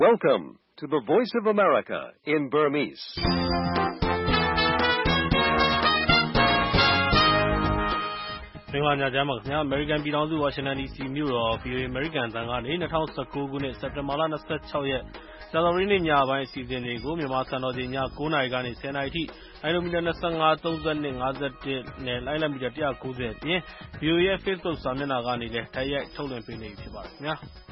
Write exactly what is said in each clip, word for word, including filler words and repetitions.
Welcome to the Voice of America in Burmese. ။မင်္ဂလာညချမ်းပါခင်ဗျာ။ American ပြည်ထောင်စု Washington ဒီ စီ မြို့တော် ဗွီအိုအေ American အသံကနေ ၂၀၁၉ ခုနှစ် စက်တင်ဘာလ ၂၆ ရက် ကြာသပတေးနေ့ ညပိုင်းအစီအစဉ်တွေကို မြန်မာစံတော်ချိန် ည ၉ နာရီကနေ ၁၀ နာရီအထိ လိုင်းနိုမီတာ ၂၅၊ ၃၂၊ ၅၁ နဲ့ လိုင်းလံမီတာ ၁၉၀ အပြင် ဗွီအိုအေရဲ့ Facebook စာမျက်နှာကနေလည်း တိုက်ရိုက်ထုတ်လွှင့်ပေးနေပြီဖြစ်ပါတယ်ခင်ဗျာ။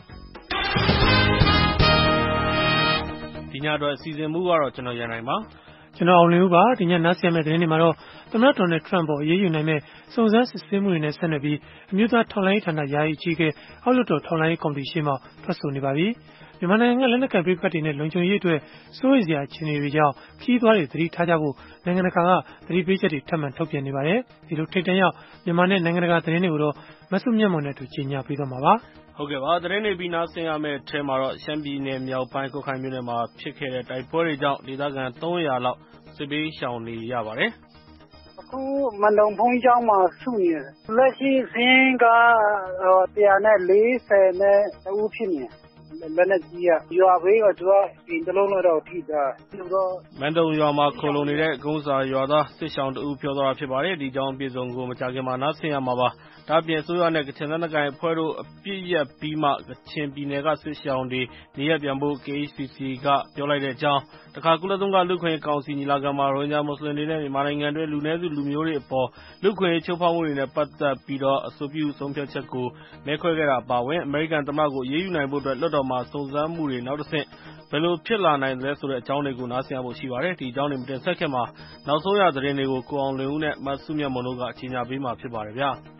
ဒီညအတွက်စီစဉ်မှုကတော့ ကျွန်တော်ရန်နိုင်ပါ။ကျွန်တော်အောင်လင်းဦးပါ။ဒီညနားဆင်ရမယ့်သတင်းတွေမှာတော့သမ္မတဒေါ်နယ်ထရမ့်ပေါ်အရေးယူနိုင်မဲ့စုံစမ်းစစ်ဆေးမှုတွေနဲ့ဆက်နွယ်ပြီးအမျိုးသားထောက်လှမ်းရေးဌာနယာယီအကြီးအကဲအောက်လွှတ်တော်ထောက်လှမ်းရေးကော်မတီရှေ့မှထွက်ဆိုနေပါပြီ။မြန်မာနိုင်ငံကလက်နက်ကိုင်ပဋိပက္ခတွေနဲ့လုံခြုံရေးအတွက်စိုးရိမ်စရာအခြေအနေတွေကြောင့်ခရီးသွားတွေသတိထားကြဖို့နိုင်ငံတကာကသတိပေးချက်တွေထပ်မံထုတ်ပြန်နေပါတယ်။ဒီလိုထိပ်တန်းရောက်မြန်မာနဲ့နိုင်ငံတကာသတင်းတွေကိုတော့မဆုမြတ်မွန်နဲ့အတူကြီးညာပေးသွားမှာပါ။ဟုတ်ကဲ့ပါသတင်းတွေပြီးနားဆင်ရမယ့်အထဲမှာတော့ရှမ်းပြည်နယ်မြောက်ပိုင်းကွတ်ခိုင်မြို့နယ်မှာဖြစ်ခဲ့တဲ့တိုက်ပွဲတွေကြောင့်ဒေသခံသုံးရာလောက်စစ်ဘေးရှောင်နေရပါတယ်။အခုမန်တုံဘုန်းကြီးကျောင်းမှာစုနေတယ်။လက်ရှိစင်းကတစ်ရာနဲ့လေးဆယ်နဲ့ဦးဖြစ်နေတယ်။လက်နက်ကြီးကရွာဘေးကသူကအိမ်တစ်လုံးတော့ထိသွားတယ်။မန်တုံရွာမှာခိုလုံနေတဲ့ကုန်းစာရွာသားစစ်ရှောင်တဦးပြောသွားတာဖြစ်ပါတယ်။ဒီကြောင်းအပြည့်စုံကိုမကြာခင်မှာနားဆင်ရမှာပါ။ဒါ့အပြင်အစိုးရနဲ့ကချင်လက်နက်ကိုင်အဖွဲ့တို့အပြစ်ရက်ပြီးမှကချင်ပြည်နယ်ကစစ်ရှောင်တွေနေရပ်ပြန်ဖို့ K H C C ကပြောလိုက်တဲ့အကြောင်းတခါကုလသမဂ္ဂလူ့ခွင့်ရေးကောင်စီညီလာခံမှာရိုဟင်ဂျာမွတ်စလင်တွေနဲ့မြန်မာနိုင်ငံတွင်းလူနည်းစုလူမျိုးတွေအပေါ်လူ့ခွင့်ရေးချိုးဖောက်မှုတွေနဲ့ပတ်သက်ပြီးတော့အဆိုပြုဆုံးဖြတ်ချက်ကိုမဲခွဲခဲ့တာအပါအဝင်အမေရိကန်သမ္မတကိုအရေးယူနိုင်ဖို့အတွက်လွှတ်တော်မှာစုံစမ်းမှုတွေနောက်တစ်ဆင့်ဘယ်လိုဖြစ်လာနိုင်သလဲဆိုတဲ့အကြောင်းတွေကိုနားဆင်ရဖို့ရှိပါတယ်။ဒီအကြောင်းတွေမတင်ဆက်ခင်မှာနောက်ဆုံးရသတင်းတွေကိုကိုအောင်လွင်ဦးနဲ့မဆုမြတ်မွန်တို့ကကြီးညာပေးမှာဖြစ်ပါတယ်ဗျာ။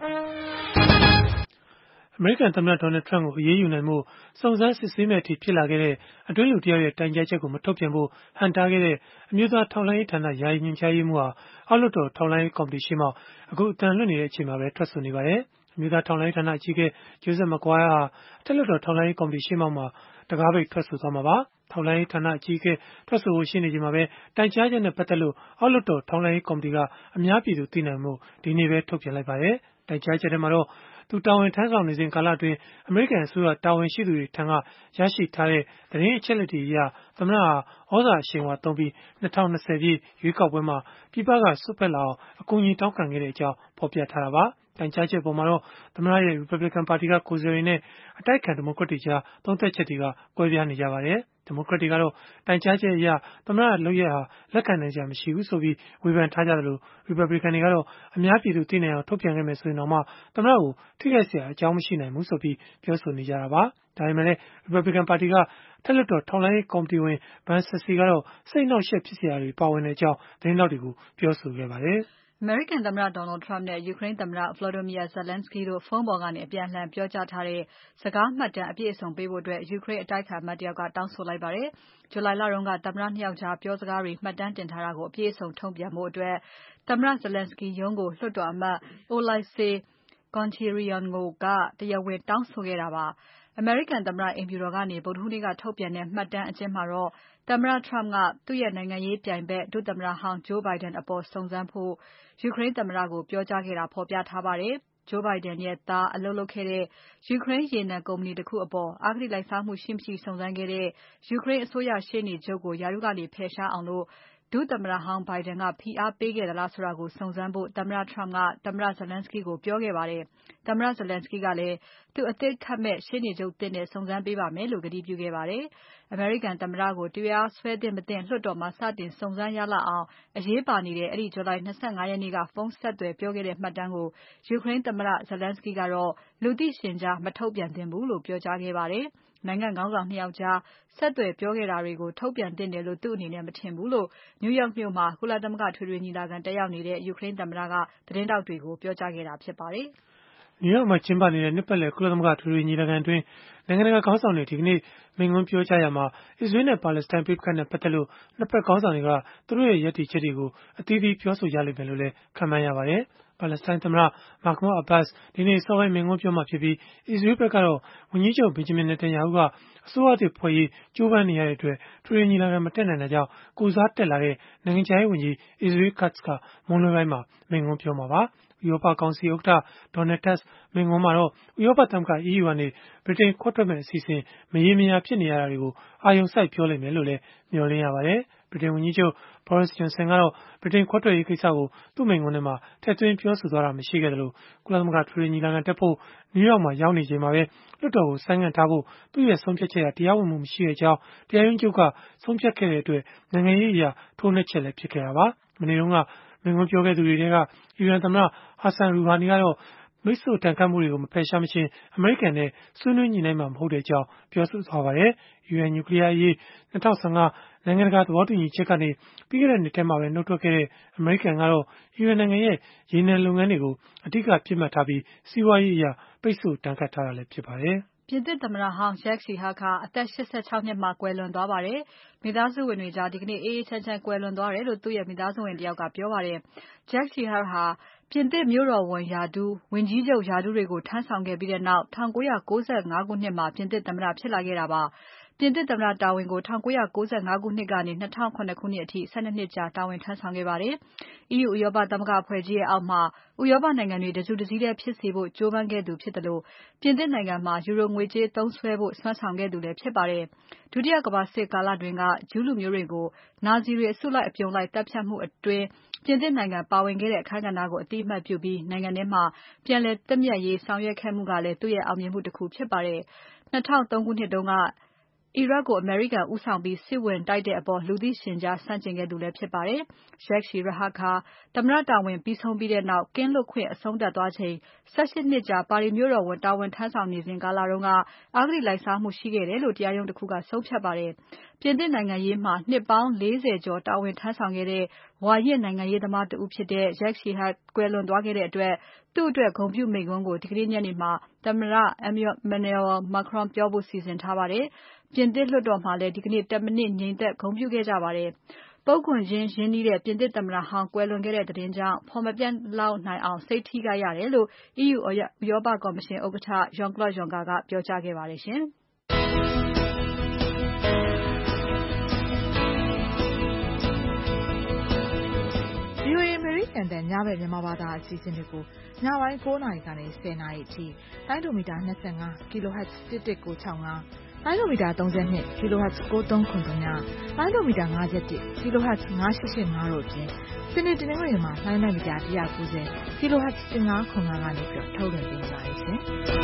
အမေရိကန်သမ္မတဒေါ်နယ်ထရမ့်ကိုအရေးယူနိုင်မှုစုံစမ်းစစ်ဆေးမဲ့အထိဖြစ်လာခဲ့တဲ့အတွင်းလူတယောက်ရဲ့တိုင်ကြားချက်ကိုမထုတ်ပြန်ဖို့ဟန်တားခဲ့တဲ့အမျိုးသားထောက်လှမ်းရေးဌာနယာယီညွှန်ကြားရေးမှူးဟာအောက်လွှတ်တော်ထောက်လှမ်းရေးကော်မတီရှေ့မှအခုအတန်လွှင့်နေတဲ့အချိန်မှာပဲထွက်ဆိုနေပါတယ်။အမျိုးသားထောက်လှမ်းရေးဌာနအကြီးအကဲဂျိုးဆက်မကွိုင်းဟာအထက်လွှတ်တော်ထောက်လှမ်းရေးကော်မတီရှေ့မှမှာတကားပိတ်ထွက်ဆိုသွားမှာပါ။ထောက်လှမ်းရေးဌာနအကြီးအကဲထွက်ဆိုဖို့ရှိနေချိန်မှာပဲတိုင်ကြားချက်နဲ့ပတ်သက်လို့အောက်လွှတ်တော်ထောက်လှမ်းရေးကော်မတီကအများပြည်သူသိနိုင်မှုဒီနေ့ပဲထုတ်ပြန်လိုက်ပါတယ်။တိုင်ကြားချက်ထဲမှာတော့သူတာဝန်ထမ်းဆောင်နေစဉ်ကာလအတွင်းအမေရိကန်အစိုးရတာဝန်ရှိသူတွေထံကရရှိထားတဲ့သတင်းအချက်အလက်တွေအရသမ္မတဟာဩဇာအရှိန်အဝါသုံးပြီး၂၀၂၀ပြည့်ရွေးကောက်ပွဲမှာပြည်ပကစွက်ဖက်လာအောင်အကူအညီတောင်းခံခဲ့တဲ့အကြောင်းဖော်ပြထားတာပါ။တိုင်ကြားချက်ပေါ်မှာတော့သမ္မတရဲ့ Republican ပါတီကကိုယ်စားလှယ်တွေနဲ့အတိုက်အခံဒီမိုကရက်တွေကြားသုံးသပ်ချက်တွေကကွဲပြားနေကြပါတယ်။ဒီမိုကရက်တွေကတော့တိုင်ကြားချက်အရသမ္မတရဲ့လုပ်ရက်ဟာလက်ခံနိုင်စရာမရှိဘူးဆိုပြီးဝေဖန်ထားကြသလို Republican တွေကတော့အများပြည်သူသိနိုင်အောင်ထုတ်ပြန်ခဲ့မယ်ဆိုရင်တော့မှသမ္မတကိုထိခိုက်စရာအကြောင်းမရှိနိုင်ဘူးဆိုပြီးပြောဆိုနေကြတာပါ။ဒါပေမဲ့လည်း Republican ပါတီကအထက်လွှတ်တော်ထောက်လှမ်းရေးကော်မတီဝင် Ben Sasse ကတော့စိတ်အနှောက်အယှက်ဖြစ်စရာတွေပါဝင်တဲ့အကြောင်းသတင်းထောက်တွေကိုပြောဆိုခဲ့ပါတယ်။အမေရိကန်သမ္မတ Donald Trump နဲ့ ယူကရိန်းသမ္မတ Volodymyr Zelenskyy တို့ဖုန်းပေါ်ကနေအပြန်အလှန်ပြောကြားထားတဲ့စကားမှတ်တမ်းအပြည့်အစုံပေးဖို့ယူကရိန်းအတိုက်အခံအမတ်တယောက်ကတောင်းဆိုလိုက်ပါတယ်။ ဇူလိုင်လတုန်းကသမ္မတနှစ်ယောက်ကြားပြောစကားတွေမှတ်တမ်းတင်ထားတာကိုအပြည့်အစုံထုတ်ပြန်ဖို့သမ္မတ Zelenskyy ရုံးကိုလွှတ်တော်အမတ် Olysy Goncharienko ကတရားဝင်တောင်းဆိုခဲ့တာပါ။အမေရိကန်သမ္မတအိမ်ဖြူတော်ကနေဗုဒ္ဓဟူးနေ့ကထုတ်ပြန်တဲ့မှတ်တမ်းအကျဉ်းမှာတော့သမ္မတ Trump ကသူ့ရဲ့နိုင်ငံရေးပြိုင်ဘက်ဒုသမ္မတဟောင်း Joe Biden အပေါ်စုံစမ်းဖို့ယူကရိန်းသမ္မတကိုပြောကြားခဲ့တာဖော်ပြထားပါတယ်။ Joe Biden ရဲ့သားအလုပ်လုပ်ခဲ့တဲ့ယူကရိန်းရေနံကုမ္ပဏီတခုအပေါ်အဂတိလိုက်စားမှုရှိမရှိစုံစမ်းခဲ့တဲ့ယူကရိန်းအစိုးရရှေ့နေချုပ်ကိုရာထူးကနေဖယ်ရှားအောင်ဒုသမ္မတဟောင်း Biden ကဖိအားပေးခဲ့သလားဆိုတာကိုစုံစမ်းဖို့သမ္မတ Trump ကသမ္မတ Zelenskyy ကိုပြောခဲ့ပါတယ်။သမ္မတ Zelenskyy ကလည်းသူအသစ်ခန့်မယ့်ရှေ့နေချုပ်သစ်နဲ့စုံစမ်းပေးပါမယ်လို့ကတိပြုခဲ့ပါတယ်။အမေရိကန်သမ္မတကိုတရားစွဲသင့်မသင့်လွှတ်တော်မှာစတင်စုံစမ်းရလောက်အောင်အရေးပါနေတဲ့အဲဒီဇူလိုင်၂၅ရက်နေ့ကဖုန်းဆက်သွယ်ပြောခဲ့တဲ့မှတ်တမ်းကိုယူကရိန်းသမ္မတ Zelenskyy ကတော့လူသိရှင်ကြားမထုတ်ပြန်သင့်ဘူးလို့ပြောကြားခဲ့ပါတယ်။နိုင်ငံခေါင်းဆောင်နှစ်ယောက်ကြားဆက်သွယ်ပြောခဲ့တာတွေကိုထုတ်ပြန်သင့်တယ်လို့သူ့အနေနဲ့မထင်ဘူးလို့ New York မြို့မှာကုလသမဂ္ဂထွေထွေညီလာခံတက်ရောက်နေတဲ့ယူကရိန်းသမ္မတကသတင်းထောက်တွေကိုပြောကြားခဲ့တာဖြစ်ပါတယ်။ New York မှာကျင်းပနေတဲ့နှစ်ပတ်လည်ကုလသမဂ္ဂထွေထွေညီလာခံအတွင်းနိုင်ငံတကာခေါင်းဆောင်တွေဒီကနေ့မိန့်ခွန်းပြောကြားရာမှာအစ္စရေးနဲ့ပါလက်စတိုင်းပဋိပက္ခနဲ့ပတ်သက်လို့နှစ်ဖက်ခေါင်းဆောင်တွေကသူတို့ရဲ့ရည်တည်ချက်တွေကိုအသီးသီးပြောဆိုကြလိမ့်မယ်လို့လည်းခန့်မှန်းရပါတယ်။ပါလက်စတိုင်းသမ္မတ Mahmoud Abbas ဒီနေ့စောပိုင်းမိန့်ခွန်းပြောမှာဖြစ်ပြီးအစ္စရေးဘက်ကတော့ဝန်ကြီးချုပ် Benjamin Netanyahu ကအစိုးရသစ်ဖွဲ့ရေးကြိုးပမ်းနေရတဲ့အတွက်ထွေထွေညီလာခံမတက်နိုင်တာကြောင့်ကိုယ်စားတက်လာတဲ့နိုင်ငံခြားရေးဝန်ကြီး Israel Katz ကမွန်းလွဲပိုင်းမှာမိန့်ခွန်းပြောမှာပါ။ဥရောပကောင်စီဥက္ကဋ္ဌ Donald Tusk မိန့်ခွန်းမှာတော့ ဥရောပသမဂ္ဂ E U ကနေ ဗြိတိန်ခွဲထွက်မယ့်အစီအစဉ် မရေမရာဖြစ်နေရတာတွေကို အာရုံစိုက်ပြောလိမ့်မယ်လို့လည်း မျှော်လင့်ရပါတယ်။ ဗြိတိန်ဝန်ကြီးချုပ် Boris Johnson ကတော့ ဗြိတိန်ခွဲထွက်ရေးကိစ္စကို သူ့မိန့်ခွန်းထဲမှာ ထည့်သွင်းပြောဆိုသွားတာ မရှိခဲ့သလို၊ ကုလသမဂ္ဂ အထွေထွေညီလာခံတက်ဖို့ နယူးယောက်မှာ ရောက်နေချိန်မှာပဲ လွှတ်တော်ကို ဆိုင်းငံ့ထားဖို့ သူ့ရဲ့ဆုံးဖြတ်ချက်ဟာ တရားဝင်မှုမရှိကြောင်း တရားရုံးချုပ်က ဆုံးဖြတ်ခဲ့တဲ့အတွက် နိုင်ငံရေးအရ ထိုးနှက်ချက်လည်း ဖြစ်ခဲ့တာပါ။ မနေ့တုန်းက မိန့်ခွန်းပြောခဲ့သူတွေထဲက အီရန်သမ္မတ Hassan Rouhani ကတော့ ပိတ်ဆို့ဒဏ်ခတ်မှုတွေကို မဖယ်ရှားမချင်း အမေရိကန်နဲ့ ဆွေးနွေးညှိနှိုင်းမှာ မဟုတ်ကြောင်း ပြောဆိုခဲ့ပါတယ်။ အီရန်နျူကလီးယားအရေး ၂၀၁၅ နိုင်ငံတကာ သဘောတူညီချက်ကနေ ပြီးခဲ့တဲ့နှစ်ထဲမှာပဲ နုတ်ထွက်ခဲ့တဲ့ အမေရိကန်ကတော့ အီရန်နိုင်ငံရဲ့ ရေနံလုပ်ငန်းတွေကို အဓိက ပစ်မှတ်ထားပြီး စီးပွားရေးအရ ပိတ်ဆို့ဒဏ်ခတ်ထားတာလည်း ဖြစ်ပါတယ်။ပြင်သစ်သမ္မတဟောင်း Jacques Chirac ဟာအသက် ၈၆ နှစ်မှာ ကွယ်လွန်သွားပါတယ်။ မိသားစုဝင်တွေကြား ဒီကနေ့ အေးအေးချမ်းချမ်း ကွယ်လွန်သွားတယ်လို့ သူ့ရဲ့မိသားစုဝင်တယောက်က ပြောပါတယ်။ Jacques Chirac ဟာ ပြင်သစ်မြို့တော်ဝန်ရာထူး၊ ဝန်ကြီးချုပ်ရာထူးတွေကို ထမ်းဆောင်ခဲ့ပြီးနောက် ၁၉၉၅ ခုနှစ်မှာ ပြင်သစ်သမ္မတဖြစ်လာခဲ့တာပါ။ ပြင်သစ်သမ္မတတာဝန်ကို ၁၉၉၅ ခုနှစ်ကနေ ၂၀၀၇ ခုနှစ်အထိ ၁၂ နှစ်ကြာ တာဝန်ထမ်းဆောင်ခဲ့ပါတယ်။ EU ဥရောပသမဂ္ဂအဖွဲ့ကြီးရဲ့အောက်မှာ ဥရောပနိုင်ငံတွေ တစုတစည်းထဲဖြစ်စေဖို့ ကြိုးပမ်းခဲ့သူဖြစ်သလို ပြင်သစ်နိုင်ငံမှာ ယူရိုငွေကြေးသုံးစွဲဖို့ စွမ်းဆောင်ခဲ့သူလည်းဖြစ်ပါတယ်။ ဒုတိယကမ္ဘာစစ်ကာလတွင်းက ဂျူးလူမျိုးတွေကို နာဇီတွေ အစုလိုက်အပြုံလိုက် သတ်ဖြတ်မှုအတွင်း ပြင်သစ်နိုင်ငံပါဝင်ခဲ့တဲ့ အခန်းကဏ္ဍကို အသိအမှတ်ပြုပြီး နိုင်ငံထဲမှာ ပြန်လည်သင့်မြတ်ရေးဆောင်ရွက်ခဲ့မှုကလည်း သူ့ရဲ့အောင်မြင်မှုတခုဖြစ်ပါတယ်။ ၂၀၀၃ ခုနှစ်တုန်းက အီရတ်ကို အမေရိကန်ဦးဆောင်ပြီး စစ်ဝင်တိုက်တဲ့အပေါ် လူသိရှင်ကြား ဆန့်ကျင်ခဲ့သူလည်းဖြစ်ပါတယ်။ Jacques Chirac ဟာ သမ္မတတာဝန်ပြီးဆုံးပြီးနောက် ကင်းလွတ်ခွင့်အဆုံးသတ်သွားချိန် ၁၈ နှစ်ကြာ ပါရီမြို့တော်ဝန်တာဝန်ထမ်းဆောင်နေစဉ်ကာလတုန်းက အဂတိလိုက်စားမှုရှိခဲ့တယ်လို့ တရားရုံးတခုက ဆုံးဖြတ်ပါတယ်။ ပြင်သစ်နိုင်ငံရေးမှာ နှစ်ပေါင်း ၄၀ ကျော်တာဝန်ထမ်းဆောင်ခဲ့တဲ့ ဝါရင့်နိုင်ငံရေးသမားတဦးဖြစ်တဲ့ Jacques Chirac ကွယ်လွန်သွားခဲ့တဲ့အတွက် သူ့အတွက် ဂုဏ်ပြုမိန့်ခွန်းကို ဒီကနေ့ညနေမှာ သမ္မတ Emmanuel Macron ပြောဖို့ စီစဉ်ထားပါတယ်။ ပြင်သစ်လွှတ်တော်မှာလည်း ဒီကနေ့ တစ်မိနစ် ငြိမ်သက်ဂုဏ်ပြုခဲ့ကြပါတယ်။ ပုဂ္ဂိုလ်ချင်းရင်းနှီးတဲ့ ပြင်သစ်သမ္မတဟောင်း ကွယ်လွန်ခဲ့တဲ့သတင်းကြောင့် ဖော်မပြလောက်နိုင်အောင် စိတ်ထိခိုက်ရတယ်လို့ EU ဥရောပကော်မရှင်ဥက္ကဋ္ဌ Jean-Claude Juncker ကပြောကြားခဲ့ပါတယ်ရှင်။ VOA အမေရိကန်အသံညဘက်မြန်မာဘာသာအစီအစဉ်တွေကို ညပိုင်း ၉ နာရီကနေ ၁၀ နာရီအထိ လိုင်းဒိုမီတာ ၂၅ kilohertz တစ်တစ်ကို၆၅ လိုင်းဒိုမီတာ ၃၂ kilohertz ကိုသုံးခုနစ် လိုင်းဒိုမီတာ ၅၁ kilohertz ၅၈၈၅ တို့အပြင် စနေတနင်္ဂနွေမှာ လိုင်းဒိုမီတာ ၁၉၀ kilohertz ၁၅ခုနစ် ကနေထုတ်လွှင့်ပေးနေပါတယ်ရှင်။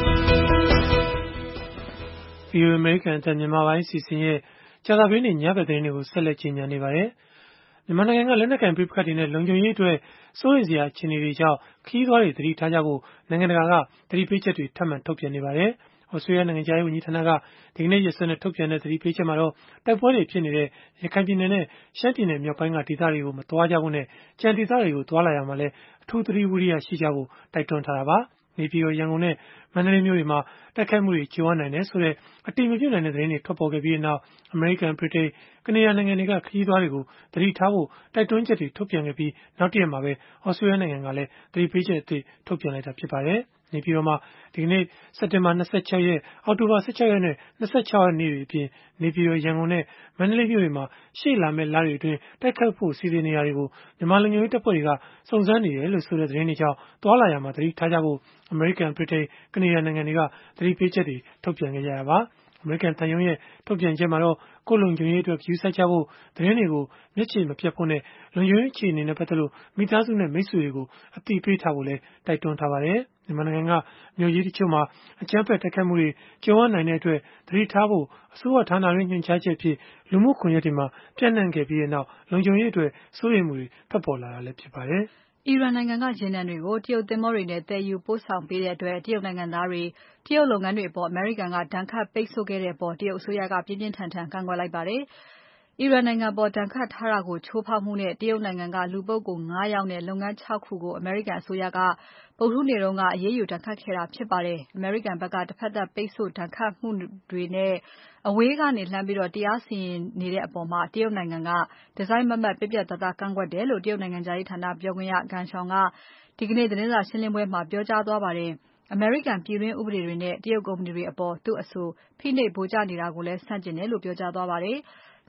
VOA အမေရိကန်အသံမြန်မာပိုင်းအစီအစဉ်ရဲ့ကြာသပတေးနေ့ညဘက်သတင်းတွေကို ဆက်လက်ကြေညာနေပါတယ်။ မြန်မာနိုင်ငံက လက်နက်ကိုင်ပဋိပက္ခတွေနဲ့ လုံခြုံရေးအတွက် စိုးရိမ်စရာအခြေအနေတွေကြောင့် ခရီးသွားတွေ သတိထားကြဖို့ နိုင်ငံတကာက သတိပေးချက်တွေ ထပ်မံထုတ်ပြန်နေပါတယ်။ Australia နိုင်ငံခြားရေးဝန်ကြီးဌာနက ဒီကနေ့ရက်စွဲနဲ့ ထုတ်ပြန်တဲ့ သတိပေးချက်မှာတော့ တိုက်ပွဲတွေဖြစ်နေတဲ့ ရခိုင်ပြည်နယ်နဲ့ ရှမ်းပြည်နယ်မြောက်ပိုင်းက ဒေသတွေကို မသွားကြဖို့နဲ့ ကျန်ဒေသတွေကို သွားလာရာမှာလည်း အထူးသတိဝီရိယရှိကြဖို့ တိုက်တွန်းထားတာပါ။ နေပြည်တော်၊ ရန်ကုန်နဲ့ မန္တလေးမြို့တွေမှာ တိုက်ခိုက်မှုတွေ ကြုံရနိုင်တယ်ဆိုတဲ့ အတည်မပြုနိုင်တဲ့ သတင်းတွေ ထွက်ပေါ်ခဲ့ပြီးနောက် အမေရိကန်၊ ဗြိတိန်၊ ကနေဒါနိုင်ငံတွေက ခရီးသွားတွေကို သတိထားဖို့ တိုက်တွန်းချက်တွေ ထုတ်ပြန်ခဲ့ပြီး နောက်တရက်မှာပဲ Australia နိုင်ငံကလည်း သတိပေးချက်အသစ် ထုတ်ပြန်လိုက်တာ ဖြစ်ပါတယ်။ နေပြည်တော်မှာ ဒီကနေ့ စက်တင်ဘာ ၂၆ ရက်၊ အောက်တိုဘာ ၁၆ ရက်နဲ့ ၂၆ ရက်နေ့တွေအပြင် နေပြည်တော်၊ ရန်ကုန်နဲ့ မန္တလေးမြို့တွေမှာ ရှေ့လာမယ့်လတွေအတွင်း တိုက်ခိုက်ဖို့ စီစဉ်နေတာတွေကို မြန်မာလုံခြုံရေးတပ်ဖွဲ့တွေက စုံစမ်းနေတယ်လို့ဆိုတဲ့ သတင်းတွေကြောင့် သွားလာရာမှာ သတိထားကြဖို့ အမေရိကန်၊ ဗြိတိန်၊ ကနေဒါနိုင်ငံတွေက သတိပေးချက်တွေ ထုတ်ပြန်ခဲ့ကြတာပါ။ အမေရိကန်သံရုံးရဲ့ ထုတ်ပြန်ချက်မှာတော့ ကိုယ့်လုံခြုံရေးအတွက် ဂရုစိုက်ကြဖို့၊ သတင်းတွေကို မျက်ခြေမပြတ်ဖို့နဲ့ လုံခြုံရေးအခြေအနေနဲ့ ပတ်သက်လို့ မိသားစုနဲ့ မိတ်ဆွေတွေကို အသိပေးထားဖို့လည်း တိုက်တွန်းထားပါတယ်။ မြန်မာနိုင်ငံက မြို့ကြီးတချို့မှာ အကြမ်းဖက်တိုက်ခိုက်မှုတွေ ကြုံရနိုင်တဲ့အတွက် သတိထားဖို့ အစိုးရဌာနတွင်း ညွှန်ကြားချက်အဖြစ် လူမှုကွန်ရက်တွေမှာ ပျံ့နှံ့ခဲ့ပြီးနောက် လုံခြုံရေးအတွက် စိုးရိမ်မှုတွေ ထွက်ပေါ်လာတာလည်း ဖြစ်ပါတယ်။အီရန်နိုင်ငံက ရေနံတွေကို တရုတ်သင်္ဘောတွေနဲ့ သယ်ယူပို့ဆောင်ပေးတဲ့အတွက် တရုတ်နိုင်ငံသားတွေ၊ တရုတ်လုပ်ငန်းတွေအပေါ် အမေရိကန်က ဒဏ်ခတ်ပိတ်ဆို့ခဲ့တဲ့အပေါ် တရုတ်အစိုးရက ပြင်းပြင်းထန်ထန် ကန့်ကွက်လိုက်ပါတယ်။ အီရန်နိုင်ငံအပေါ် ဒဏ်ခတ်ထားတာကို ချိုးဖောက်မှုနဲ့ တရုတ်နိုင်ငံက လူပုဂ္ဂိုလ် ၅ ယောက်နဲ့ လုပ်ငန်း ၆ ခုကို အမေရိကန်အစိုးရက ဗုဒ္ဓဟူးနေ့က အရေးယူဒဏ်ခတ်ခဲ့တာဖြစ်ပါတယ်။ အမေရိကန်ဘက်က တဖက်သတ်ပိတ်ဆို့ဒဏ်ခတ်မှုတွေနဲ့ အဝေးကနေလှမ်းပြီး တရားစီရင်နေတဲ့အပေါ် တရုတ်နိုင်ငံက တစိုက်မတ်မတ် ပြတ်ပြတ်သားသား ကန့်ကွက်တယ်လို့ တရုတ်နိုင်ငံခြားရေးဌာနပြောခွင့်ရ Geng Shuang က ဒီကနေ့ သတင်းစာရှင်းပွဲမှာ ပြောကြားသွားပါတယ်။ အမေရိကန်ပြည်တွင်းဥပဒေတွေနဲ့ တရုတ်ကုမ္ပဏီတွေအပေါ် သူ့အဆို ဖိနှိပ်ဗိုလ်ကျနေတာကိုလည်း ဆန့်ကျင်တယ်လို့ ပြောကြားသွားပါတယ်။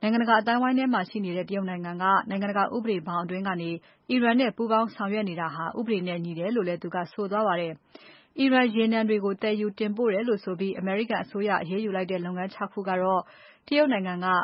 နိုင်ငံတကာအတိုင်းဝိုင်းထဲမှာရှိနေတဲ့တရုတ်နိုင်ငံကနိုင်ငံတကာဥပဒေဘောင်အတွင်းကနေအီရန်နဲ့ပူးပေါင်းဆောင်ရွက်နေတာဟာဥပဒေနဲ့ညီတယ်လို့လည်းသူကဆိုသွားပါတယ်။အီရန်ရေနံတွေကိုသယ်ယူတင်ပို့တယ်လို့ဆိုပြီးအမေရိကန်အစိုးရအရေးယူလိုက်တဲ့လုပ်ငန်း ၆ ခုကတော့တရုတ်နိုင်ငံက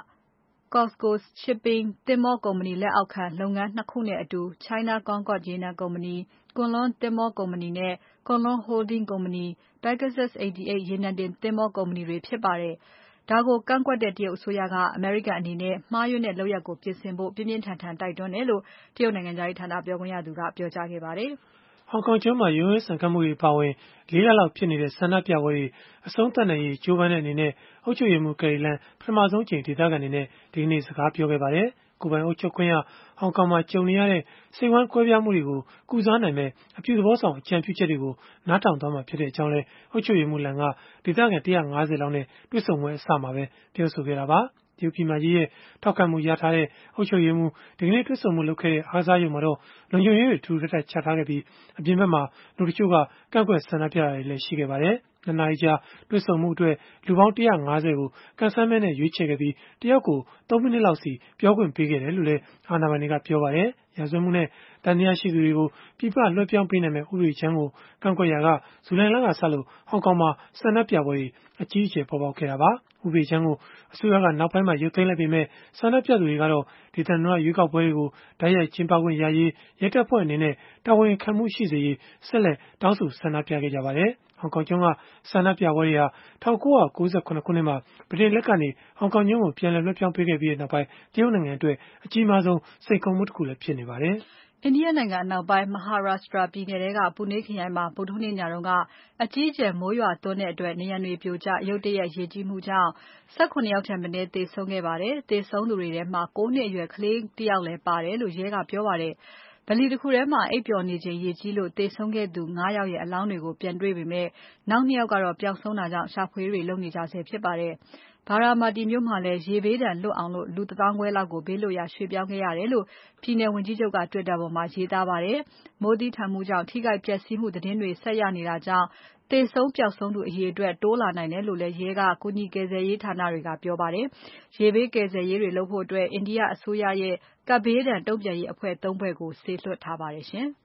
COSCO Shipping သင်္ဘောကုမ္ပဏီလက်အောက်ခံလုပ်ငန်း ၂ ခုနဲ့အတူ China Concord ရေနံကုမ္ပဏီ၊ Kunlun သင်္ဘောကုမ္ပဏီနဲ့ Kunlun Holding ကုမ္ပဏီ၊ Pegasus ၈၈ ရေနံတင်သင်္ဘောကုမ္ပဏီတွေဖြစ်ပါတယ်။ဒါကိုကန့်ကွက်တဲ့တရုတ်အစိုးရကအမေရိကန်အနေနဲ့မှားယွင်းတဲ့လုပ်ရပ်ကိုပြင်ဆင်ဖို့ပြင်းပြင်းထန်ထန်တိုက်တွန်းတယ်လို့တရုတ်နိုင်ငံခြားရေးဌာနပြောခွင့်ရသူကပြောကြားခဲ့ပါတယ်။ဟောင်ကောင်ကျွန်းမှာရုန်းရင်းဆန်ခတ်မှုတွေအပါအဝင်လေးလလောက်ဖြစ်နေတဲ့ဆန္ဒပြပွဲတွေအဆုံးသတ်နိုင်ရေးကြိုးပမ်းတဲ့အနေနဲ့အုပ်ချုပ်ရေးမှူးကယ်ရီလန်ပထမဆုံးချိန်ဒေသခံတွေနဲ့ဒီကနေ့စကားပြောခဲ့ပါတယ်။ကိုယ်ပိုင်အုပ်ချုပ်ခွင့်ရဟောင်ကောင်မှာကြုံနေရတဲ့စိတ်ဝမ်းကွဲပြားမှုတွေကိုကုစားနိုင်မဲ့အပြုသဘောဆောင်အကြံပြုချက်တွေကိုနားထောင်သွားမှာဖြစ်ကြောင်းလည်းအုပ်ချုပ်ရေးမှူးလန်ကဒေသခံ၁၅၀လောက်နဲ့တွေ့ဆုံပွဲအစမှာပဲပြောဆိုခဲ့တာပါ။တရုတ်ပြည်မကြီးရဲ့ထောက်ခံမှုရထားတဲ့အုပ်ချုပ်ရေးမှူးဒီကနေ့တွေ့ဆုံမှုလုပ်ခဲ့တဲ့အားစားရုံမှာတော့လုံခြုံရေးတွေထူထပ်ထပ်ချထားခဲ့ပြီးအပြင်ဘက်မှာလူတချို့ကကန့်ကွက်ဆန္ဒပြတာတွေလည်းရှိခဲ့ပါတယ်။နှစ်နာရီကြာတွေ့ဆုံမှုအတွက်လူပေါင်း၁၅၀ကိုကန်ဆယ်မဲနဲ့ရွေးချယ်ခဲ့ပြီးတယောက်ကိုသုံးမိနစ်လောက်စီပြောခွင့်ပေးခဲ့တယ်လို့လည်းအာဏာပိုင်တွေကပြောပါတယ်။ရာဇဝတ်မှုနဲ့တန်တရားရှိသူတွေကိုပြည်ပလွှဲပြောင်းပေးနိုင်မဲ့ဥပဒေချမ်းကိုကန့်ကွက်ရာကဇူလိုင်လကစလို့ဟောင်ကောင်မှာဆန္ဒပြပွဲတွေအကြီးအကျယ်ပေါ်ပေါက်ခဲ့တာပါ။ဥပဒေချမ်းကိုအစိုးရကနောက်ပိုင်းမှာရုပ်သိမ်းလိုက်ပေမဲ့ဆန္ဒပြသူတွေကတော့ဒေသန္တရရွေးကောက်ပွဲတွေကိုဓာတ်ရိုက်ကျင်းပခွင့်ရရေးရဲတပ်ဖွဲ့အနေနဲ့တာဝန်ခံမှုရှိစေရေးဆက်လက်တောင်းဆိုဆန္ဒပြခဲ့ကြပါတယ်။ဟောင်ကောင်ကျွန်းကဆန္ဒပြပွဲတွေဟာ၁၉၉၇ခုနှစ်မှာဗြိတိန်လက်ကနေဟောင်ကောင်ကျွန်းကိုပြန်လည်လွှဲပြောင်းပေးခဲ့ပြီးနောက်ပိုင်းတရုတ်နိုင်ငံအတွက်အကြီးမားဆုံးစိန်ခေါ်မှုတစ်ခုလည်းဖြစ်နေပါတယ်။ India နိုင်ငံအနောက်ပိုင်း Maharashtra ပြည်နယ်ထဲက Pune ခရိုင်မှာဗုဒ္ဓဟူးနေ့ညကအကြီးအကျယ်မိုးရွာသွန်းတဲ့အတွက်နံရံတွေပြိုကျရုတ်တရက်ရေကြီးမှုကြောင့်၁၇ယောက်ထက်မနည်းသေဆုံးခဲ့ပါတယ်။သေဆုံးသူတွေထဲမှာ၉နှစ်အရွယ်ကလေးတယောက်လည်းပါတယ်လို့ရဲကပြောပါတယ်။ဗလီတစ်ခုထဲမှာအိပ်ပျော်နေချိန်ရေကြီးလို့သေဆုံးခဲ့သူ၅ယောက်ရဲ့အလောင်းတွေကိုပြန်တွေ့ပေမဲ့နောက်၂ယောက်ကတော့ပျောက်ဆုံးတာကြောင့်ရှာဖွေရေးတွေလုပ်နေကြဆဲဖြစ်ပါတယ်။ Baramati မြို့မှာလည်းရေဘေးဒဏ်လွတ်အောင်လူတသောင်းခွဲလောက်ကိုဘေးလွတ်ရာရွှေ့ပြောင်းခဲ့ရတယ်လို့ပြည်နယ်ဝန်ကြီးချုပ်က Twitter ပေါ်မှာရေးသားပါတယ်။မိုးသည်းထန်မှုကြောင့်ထိခိုက်ပျက်စီးမှုသတင်းတွေဆက်ရနေတာကြောင့်သေဆုံးပျောက်ဆုံးသူအရေအတွက်တိုးလာနိုင်တယ်လို့လည်းရဲကကူညီကယ်ဆယ်ရေးဌာနတွေကပြောပါတယ်။ရေဘေးကယ်ဆယ်ရေးတွေလုပ်ဖို့အတွက် India အစိုးရရဲ့ကပ်ဘေးဒဏ်တုံ့ပြန်ရေးအဖွဲ့သုံးဖွဲ့ကိုစေလွှတ်ထားပါတယ်ရှင်။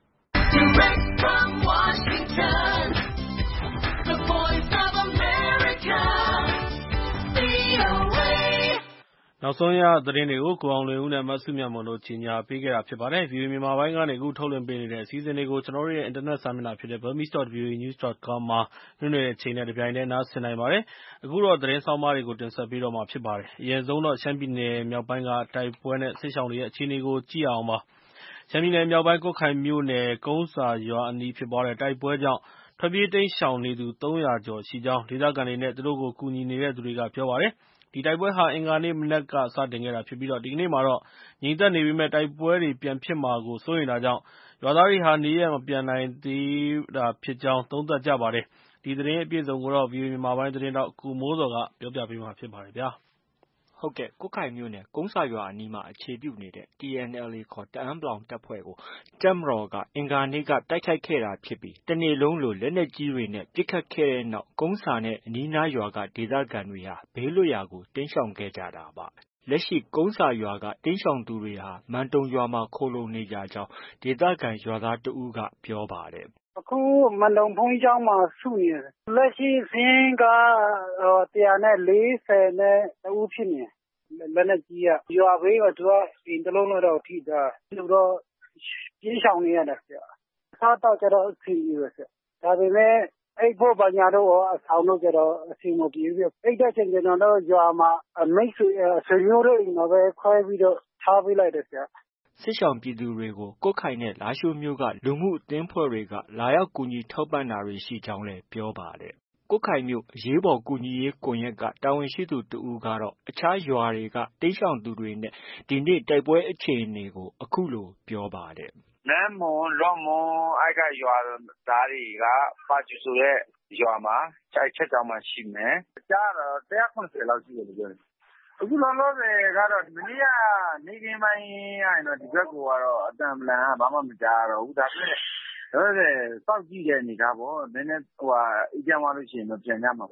VOA နောက်ဆုံးရသတင်းတွေကိုကိုအောင်လွင်ဦးနဲ့မစုမြတ်မွန်တို့ကြီးညာပေးခဲ့တာဖြစ်ပါတယ်။ VOA မြန်မာပိုင်းကနေအခုထုတ်လွှင့်ပေးနေတဲ့အစီအစဉ်တွေကိုကျွန်တော်တို့ရဲ့အင်တာနက်စာမျက်နှာဖြစ်တဲ့ burmese dot v o a news dot com မှာညနေအချိန်နဲ့တပြိုင်တည်းနားဆင်နိုင်ပါတယ်။အခုတော့သတင်းဆောင်းပါးတွေကိုတင်ဆက်ပေးတော့မှာဖြစ်ပါတယ်။အရင်ဆုံးတော့ရှမ်းပြည်နယ်မြောက်ပိုင်းကတိုက်ပွဲနဲ့စစ်ရှောင်တွေရဲ့အခြေအနေကိုကြည့်အောင်ပါ။ရှမ်းပြည်နယ်မြောက်ပိုင်းကွတ်ခိုင်မြို့နယ်ကုန်းဆာရွာအနီးဖြစ်ပွားတဲ့တိုက်ပွဲကြောင့်ထွက်ပြေးတိမ်းရှောင်နေသူသုံးရာကျော်ရှိကြောင်းဒေသခံတွေနဲ့သူတို့ကိုကူညီနေတဲ့သူတွေကပြောပါတယ်။ဒီတိုက်ပွဲဟာအင်္ဂါနေ့မနက်ကစတင်ခဲ့တာဖြစ်ပြီးဒီကနေ့မှာတော့ငြိမ်သက်နေပေမဲ့တိုက်ပွဲတွေပြန်ဖြစ်မှာကိုစိုးရိမ်တာကြောင့်ရွာသားတွေဟာနေရပ်မပြန်နိုင်သေးတာဖြစ်ကြောင်းသုံးသပ်ကြပါတယ်။ဒီသတင်းအပြည့်အစုံကိုတော့ ဗွီအိုအေမြန်မာပိုင်းသတင်းထောက်ကိုမိုးဇော်ကပြောပြပေးမှာဖြစ်ပါတယ်ဗျာ။ဟုတ်ကဲ့ကွတ်ခိုင်မြို့နယ်ကုန်းဆာရွာအနီးမှာအခြေပြုနေတဲ့ T N L A ခေါ်တအာင်းပလောင်တပ်ဖွဲ့ကိုတပ်မတော်ကအင်္ဂါနေ့ကတိုက်ခိုက်ခဲ့တာဖြစ်ပြီးတနေ့လုံးလိုလက်နက်ကြီးတွေနဲ့ပစ်ခတ်ခဲ့တဲ့နောက်ကုန်းဆာနဲ့အနီးနားရွာကဒေသခံတွေဟာဘေးလွတ်ရာကိုတိမ်းရှောင်ခဲ့ကြတာပါ။လက်ရှိကုန်းဆာရွာကတိမ်းရှောင်သူတွေဟာမန်တုံရွာမှာခိုလှုံနေကြကြောင်းဒေသခံရွာသားတဦးကပြောပါတယ်။အခုမန်တုံဘုန်းကြီးကျောင်းမှာစုနေတယ်။လက်ရှိစာရင်းက၁၄၀ဦးဖြစ်နေတယ်။လက်နက်ကြီးကရွာဘေးကသူကအိမ်တစ်လုံးတော့ထိသွားတယ်။လူတော့ပြေးရှောင်နေရတယ်ဆရာ။အစားအသောက်ကျတော့အဆင်ပြေတယ်ဆရာ။ဒါပေမဲ့အိပ်ဖို့ဘာညာတော့အဆောင်တော့ကျတော့အဆင်မပြေဘူး။အိပ်တဲ့အချိန်ကျတော့ရွာမှာမိတ်ဆွေဆွေမျိုးတို့အိမ်မှာပဲခွဲပြီးတော့ထားပေးလိုက်တယ်ဆရာ။စစ်ရှောင်ပြည်သူတွေကိုကွတ်ခိုင်နဲ့လားရှိုးမြို့ကလူမှုအသင်းအဖွဲ့တွေကလာရောက်ကူညီထောက်ပံ့တာတွေရှိကြောင်းလည်းပြောပါတယ်။ကွတ်ခိုင်မြို့အရေးပေါ်ကူညီရေးကွန်ရက်ကတာဝန်ရှိသူတဦးကတော့အခြားရွာတွေကတိမ်းရှောင်သူတွေနဲ့ဒီနေ့တိုက်ပွဲအခြေအနေကိုအခုလိုပြောပါတယ်။နန်းမွန်လော့မွန်အဲဒီကရွာသားတွေကပါကျူဆိုတဲ့ရွာမှာအဲဒီချက်တောင်မှရှိမယ်။ကြားတော့၁၇၀လောက်ရှိတယ်လို့ပြောတယ်။အခုလောလောဆယ်ကတော့မနေ့ကနေ့ခင်းပိုင်းကတော့ဒီဘက်ကိုကတော့အတန်ပလန်ကဘာမှမကြားတော့ဘူး။ဒါပေမဲ့လောလောဆယ်စောင့်ကြည့်တဲ့အနေအထားပေါ့။နည်းနည်းဟိုဟာအေးချမ်းသွားလို့ရှိရင်တော့ပြန်ကြမှာပေါ့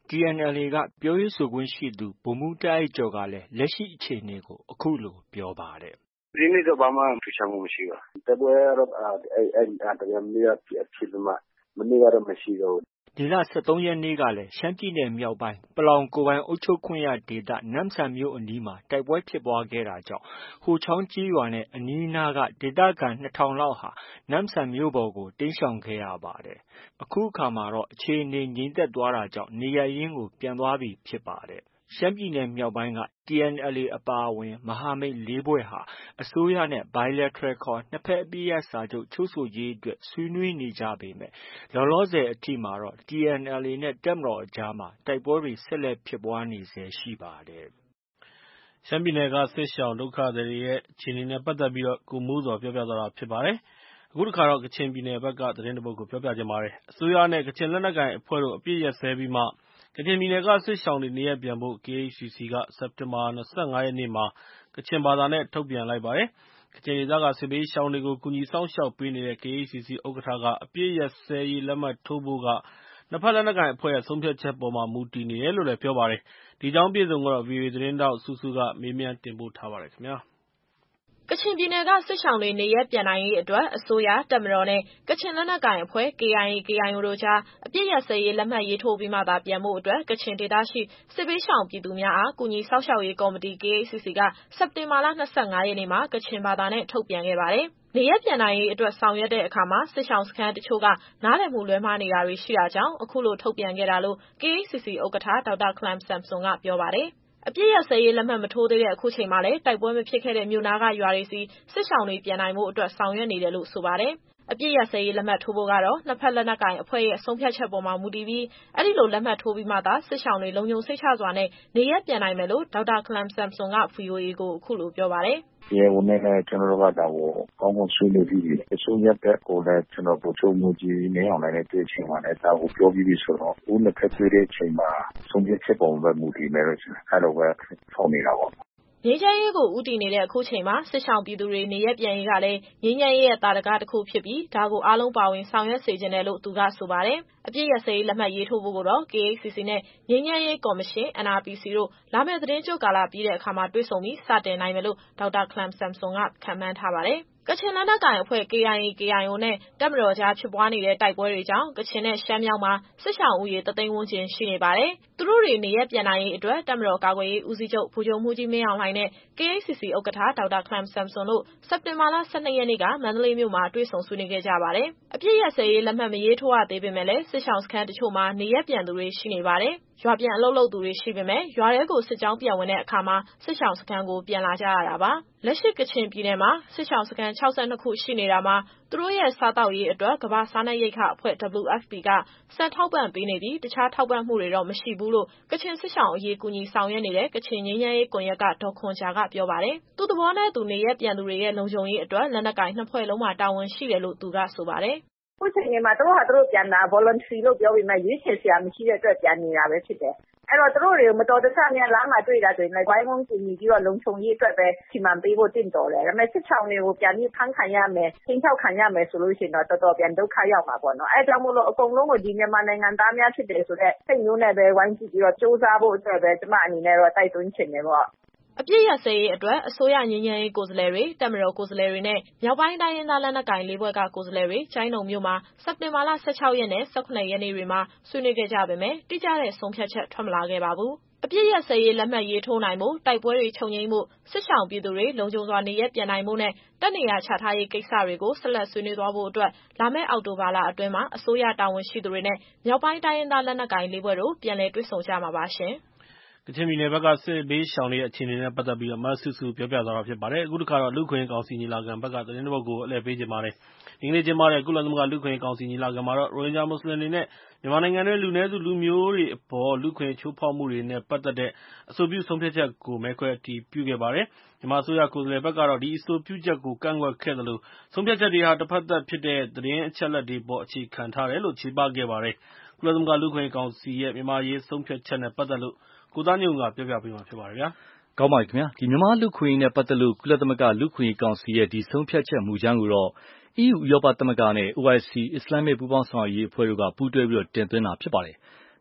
T N L A ကပြောရေးဆိုခွင့်ရှိသူဗိုလ်မှူးတားအိုက်ကျော်ကလည်းလက်ရှိအခြေအနေကိုအခုလိုပြောပါတယ်။ဒီနေ့တော့ဘာမှထူးခြားမှုမရှိပါဘူး။တိုက်ပွဲကတော့အဲအဲတရားမရဖြစ်ဖြစ်မှမနေ့ကတော့မရှိတော့ဘူး။ဒီလ၁၃ရက်နေ့ကလည်းရှမ်းပြည်နယ်မြောက်ပိုင်းပလောင်ကိုယ်ပိုင်အုပ်ချုပ်ခွင့်ရဒေသနမ့်ဆန်မြို့အနီးမှာတိုက်ပွဲဖြစ်ပွားခဲ့တာကြောင့်ဟိုချောင်းကျေးရွာနဲ့အနီးအနားကဒေသခံနှစ်ထောင်လောက်ဟာနမ့်ဆန်မြို့ပေါ်ကိုတိမ်းရှောင်ခဲ့ရပါတယ်။အခုအခါမှာတော့အခြေအနေငြိမ်သက်သွားတာကြောင့်နေရပ်ရင်းကိုပြန်သွားပြီဖြစ်ပါတယ်။ရှမ်းပြည်နယ်မြောက်ပိုင်းက T N L A အပါအဝင်မဟာမိတ်လေးဖွဲ့ဟာအစိုးရနဲ့ Bilateral ခေါ်နှစ်ဖက်အပစ်ရပ်စာချုပ်ချုပ်ဆိုရေးအတွက်ဆွေးနွေးနေကြပေမဲ့လောလောဆယ်အထိမှာတော့ T N L A နဲ့တပ်မတော်အကြားမှာတိုက်ပွဲတွေဆက်လက်ဖြစ်ပွားနေဆဲရှိပါတယ်။ရှမ်းပြည်နယ်ကစစ်ရှောင်ဒုက္ခသည်တွေရဲ့အခြေအနေနဲ့ပတ်သက်ပြီးတော့ကိုမိုးစော်ပြောပြသွားတာဖြစ်ပါတယ်။အခုတစ်ခါတော့ကချင်ပြည်နယ်ဘက်ကသတင်းတစ်ပုဒ်ကိုပြောပြချင်ပါတယ်။အစိုးရနဲ့ကချင်လက်နက်ကိုင်အဖွဲ့တို့အပစ်ရပ်စဲပြီးမှကချင်ပြည်နယ်ကစစ်ရှောင်တွေနေရပ်ပြန်ဖို့ K H C C ကစက်တင်ဘာ၂၅ရက်နေ့မှာကချင်ဘာသာနဲ့ထုတ်ပြန်လိုက်ပါတယ်။ကချင်ဒေသကစစ်ဘေးရှောင်တွေကိုကူညီစောင့်ရှောက်ပေးနေတဲ့ K H C C ဥက္ကဋ္ဌကအပစ်ရပ်စဲရေးလက်မှတ်ထိုးဖို့ကနှစ်ဖက်လက်နက်ကိုင်အဖွဲ့ရဲ့ဆုံးဖြတ်ချက်ပေါ်မှာမူတည်နေတယ်လို့လည်းပြောပါတယ်။ဒီအကြောင်းအပြည့်အစုံကိုတော့ ဗွီအိုအေသတင်းထောက်စုစုကမေးမြန်းတင်ပြထားပါတယ်ခင်ဗျာ။ကချင်ပြည်နယ်ကစစ်ရှောင်တွေနေရပ်ပြန်နိုင်ရေးအတွက်အစိုးရတပ်မတော်နဲ့ကချင်လက်နက်ကိုင်အဖွဲ့ K I A K I O တို့ကြားအပစ်ရပ်စဲရေးလက်မှတ်ရေးထိုးပြီးမှသာပြန်ဖို့အတွက်ကချင်ဒေသရှိစစ်ဘေးရှောင်ပြည်သူများအားကူညီစောင့်ရှောက်ရေးကော်မတီ K H C C ကစက်တင်ဘာလ၂၅ရက်နေ့မှာကချင်ဘာသာနဲ့ထုတ်ပြန်ခဲ့ပါတယ်။နေရပ်ပြန်နိုင်ရေးအတွက်ဆောင်ရွက်တဲ့အခါမှာစစ်ရှောင်စခန်းတချို့ကနားလည်မှုလွဲမှားနေတာတွေရှိတာကြောင့်အခုလိုထုတ်ပြန်ခဲ့တာလို့ K H C C ဥက္ကဋ္ဌဒေါက်တာခလမ်ဆမ်ဆွန်ကပြောပါတယ်။အပြစ်ရစဲရေးလက်မှတ်မထိုးသေးတဲ့အခုချိန်မှာလည်းတိုက်ပွဲမဖြစ်ခဲ့တဲ့မြို့နာကရွာတွေစီစစ်ရှောင်တွေပြန်နိုင်ဖို့အတွက်ဆောင်ရွက်နေတယ်လို့ဆိုပါတယ်။အပြစ်ရစဲရေးလက်မှတ်ထိုးဖို့ကတော့နှစ်ဖက်လက်နက်ကိုင်အဖွဲ့ရဲ့ဆုံးဖြတ်ချက်ပေါ်မှာမူတည်ပြီးအဲ့ဒီလိုလက်မှတ်ထိုးပြီးမှသာစစ်ရှောင်တွေလုံခြုံစိတ်ချစွာနဲ့နေရပ်ပြန်နိုင်မယ်လို့ဒေါက်တာခလမ်ဆမ်ဆွန်က V O A ကိုအခုလိုပြောပါတယ်။ဒီဝန်နဲ့လည်းကျွန်တော်တို့ကဒါကိုကောင်းကောင်းဆွေးနွေးပြီးပြီ။အစိုးရဘက်ကိုလည်းကျွန်တော်ဗိုလ်ချုပ်မှူးကြီးမင်းအောင်လှိုင်နဲ့တွေ့ချင်ပါတယ်။ဒါကိုပြောပြီးပြီဆိုတော့ဦးနှစ်ဖက်တွေ့တဲ့အချိန်မှာဆုံးဖြတ်ချက်ပေါ်မှာမူတည်မယ်လို့အဲ့လိုပဲဆောင်နေတာပေါ့။ငြိမ်းချမ်းရေးကိုဦးတည်နေတဲ့အခုချိန်မှာစစ်ရှောင်ပြည်သူတွေနေရပ်ပြန်ရေးကလည်းငြိမ်းချမ်းရေးရဲ့တာတကားတစ်ခုဖြစ်ပြီးဒါကိုအားလုံးပါဝင်ဆောင်ရွက်စေချင်တယ်လို့သူကဆိုပါတယ်။အပြစ်ရစဲလက်မှတ်ရေးထိုးဖို့ကိုတော့ K H C C နဲ့ငြိမ်းချမ်းရေးကော်မရှင် N R P C တို့လာမယ့်သတင်းကြိုကာလပြီးတဲ့အခါမှာတွေ့ဆုံပြီးစတင်နိုင်မယ်လို့ဒေါက်တာခလမ်ဆမ်ဆွန်ကခန့်မှန်းထားပါတယ်။ကချင်လက်နက်ကိုင်အဖွဲ့ K I A K I O နဲ့တပ်မတော်ကြားဖြစ်ပွားနေတဲ့တိုက်ပွဲတွေကြောင့်ကချင်နဲ့ရှမ်းမြောက်မှာစစ်ရှောင်ဦးရေတသိန်းဝန်းကျင်ရှိနေပါတယ်။သူတို့တွေနေရပ်ပြန်နိုင်ရေးအတွက်တပ်မတော်ကာကွယ်ရေးဦးစီးချုပ်ဗိုလ်ချုပ်မှူးကြီးမင်းအောင်လှိုင်နဲ့ K H C C ဥက္ကဋ္ဌဒေါက်တာခလမ်ဆမ်ဆွန်တို့စက်တင်ဘာလ၁၂ရက်နေ့ကမန္တလေးမြို့မှာတွေ့ဆုံဆွေးနွေးခဲ့ကြပါတယ်။အပြစ်ရစဲရေးလက်မှတ်မရေးထိုးရသေးပေမဲ့လည်းစစ်ရှောင်စခန်းတချို့မှာနေရပ်ပြန်သူတွေရှိနေပါတယ်။ရွာပြန်အလုပ်လုပ်သူတွေရှိပေမဲ့ရွာထဲကိုစစ်ကြောင်းပြန်ဝင်တဲ့အခါမှာစစ်ရှောင်စခန်းကိုပြန်လာကြရတာပါ။လက်ရှိကချင်ပြည်နယ်မှာစစ်ရှောင်စခန်း၆၂ခုရှိနေတာမှာသူတို့ရဲ့စားတောက်ရေးအတွက်ကမ္ဘာစားနပ်ရိက္ခအဖွဲ့ W F P ကစံထောက်ပံ့ပေးနေပြီးတခြားထောက်ပံ့မှုတွေတော့မရှိဘူးလို့ကချင်စစ်ရှောင်အရေးကူညီဆောင်ရွက်နေတဲ့ကချင်ငြိမ်းချမ်းရေးကွန်ရက်ကဒေါ်ခွန်ဂျာကပြောပါတယ်။သူ့သဘောနဲ့သူနေရပ်ပြန်သူတွေရဲ့လုံခြုံရေးအတွက်လက်နက်ကိုင်နှစ်ဖွဲ့လုံးမှာတာဝန်ရှိတယ်လို့သူကဆိုပါတယ်။အခုချိန်မှာသူတို့ဟာသူတို့ပြန်တာ voluntary လို့ပြောပေမဲ့ရွေးချယ်စရာမရှိတဲ့အတွက်ပြန်နေတာပဲဖြစ်တယ်။အဲ့တော့သူတို့တွေကိုမတော်တဆများလမ်းမှာတွေ့တာဆိုရင်လည်းဝိုင်းဝန်းကူညီပြီးတော့လုံခြုံရေးအတွက်ပဲစီမံပေးဖို့တင့်တော်တယ်။ဒါပေမဲ့စစ်ချောင်းတွေကိုပြန်ပြီးဖမ်းခံရမယ်၊ချင်းချောက်ခံရမယ်ဆိုလို့ရှိရင်တော့တော်တော်ပြန်ဒုက္ခရောက်မှာပေါ့နော်။အဲကြောင့်မို့လို့အကုန်လုံးကိုဒီမြန်မာနိုင်ငံသားများဖြစ်တယ်ဆိုတဲ့စိတ်မျိုးနဲ့ပဲဝိုင်းကြည့်ပြီးတော့စူးစမ်းဖို့အတွက်ပဲကျမအနေနဲ့တော့တိုက်တွန်းချင်တယ်ပေါ့။အပြစ်ရစဲရေးအတွက်အစိုးရငြိမ်းချမ်းရေးကိုယ်စားလှယ်တွေတပ်မတော်ကိုယ်စားလှယ်တွေနဲ့မြောက်ပိုင်းတိုင်းရင်းသားလက်နက်ကိုင်လေးဖွဲ့ကကိုယ်စားလှယ်တွေကျိုင်းတုံမြို့မှာစက်တင်ဘာလ၁၆ရက်နဲ့၁၇ရက်နေ့တွေမှာဆွေးနွေးခဲ့ကြပေမဲ့တိကျတဲ့ဆုံးဖြတ်ချက်ထွက်မလာခဲ့ပါဘူး။အပြစ်ရစဲရေးလက်မှတ်ရေးထိုးနိုင်ဖို့တိုက်ပွဲတွေချုပ်ငြိမ်းဖို့စစ်ရှောင်ပြည်သူတွေလုံခြုံစွာနေရပ်ပြန်နိုင်ဖို့နဲ့တပ်နေရာချထားရေးကိစ္စတွေကိုဆက်လက်ဆွေးနွေးသွားဖို့အတွက်လာမယ့်အောက်တိုဘာလအတွင်းမှာအစိုးရတာဝန်ရှိသူတွေနဲ့မြောက်ပိုင်းတိုင်းရင်းသားလက်နက်ကိုင်လေးဖွဲ့တို့ပြန်လည်တွေ့ဆုံကြမှာပါရှင်။ကချင်ပြည်နယ်ဘက်ကစစ်ဘေးရှောင်တွေရဲ့အခြေအနေနဲ့ပတ်သက်ပြီးမဆုစုပြောပြသွားတာဖြစ်ပါတယ်။အခုတစ်ခါတော့လူ့ခွင့်ရေးကောင်စီညီလာခံဘက်ကသတင်းတစ်ပုဒ်ကိုအလှည့်ပေးချင်ပါတယ်။ဒီကနေ့ကျင်းပတဲ့ကုလသမဂ္ဂလူ့ခွင့်ရေးကောင်စီညီလာခံမှာတော့ရိုဟင်ဂျာမွတ်စလင်တွေနဲ့မြန်မာနိုင်ငံတွင်းလူနည်းစုလူမျိုးတွေအပေါ်လူ့ခွင့်ရေးချိုးဖောက်မှုတွေနဲ့ပတ်သက်တဲ့အဆိုပြုဆုံးဖြတ်ချက်ကိုမဲခွဲအတည်ပြုခဲ့ပါတယ်။မြန်မာအစိုးရကိုယ်စားလှယ်ဘက်ကတော့ဒီအဆိုပြုချက်ကိုကန့်ကွက်ခဲ့သလိုဆုံးဖြတ်ချက်တွေဟာတစ်ဖက်သက်ဖြစ်တဲ့သတင်းအချက်အလက်တွေပေါ်အခြေခံထားတယ်လို့ချေပခဲ့ပါတယ်။ကုလသမဂ္ဂလူ့ခွင့်ရေးကောင်စီရဲ့မြန်မာရေးဆုံးဖြတ်ချက်နဲ့ပတ်သက်လို့ကိုသားညွန့်ကပြောပြပေးမှာဖြစ်ပါတယ်ဗျာ။ကောင်းပါပြီခင်ဗျာ။ဒီမြန်မာလူ့ခွင့်ရေးနဲ့ပတ်သက်လို့ကုလသမဂ္ဂလူ့ခွင့်ရေးကောင်စီရဲ့ဒီဆုံးဖြတ်ချက်မူကြမ်းကိုတော့ E U ဥရောပသမဂ္ဂနဲ့ O I C အစ္စလာမစ်ပူးပေါင်းဆောင်ရွက်ရေးအဖွဲ့တို့ကပူးတွဲပြီးတင်သွင်းတာဖြစ်ပါတယ်။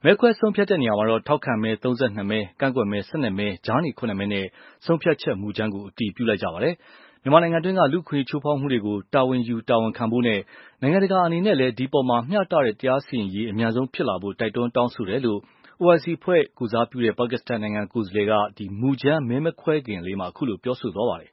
မဲခွဲဆုံးဖြတ်တဲ့နေရာမှာတော့ထောက်ခံမဲသုံး၂မဲကန့်ကွက်မဲ၁၂မဲကြားနေခုနှစ်မဲနဲ့ဆုံးဖြတ်ချက်မူကြမ်းကိုအတည်ပြုလိုက်ကြပါတယ်မြန်မာနိုင်ငံတွင်းကလူခွင့်ချိုးဖောက်မှုတွေကိုတာဝန်ယူတာဝန်ခံဖို့နဲ့နိုင်ငံတကာအနေနဲ့လည်းဒီပေါ်မှာမျှတတဲ့တရားစီရင်ရေးအများဆုံးဖြစ်လာဖို့တိုက်တွန်းတောင်းဆိုတယ်လို့ အို အိုင် စီ ဖွဲ့ကိုစားပြုတဲ့ပါကစ္စတန်နိုင်ငံကိုယ်စားလှယ်ကဒီမူကြမ်းမဲမခွဲခင်လေးမှာအခုလိုပြောဆိုသွားပါတယ်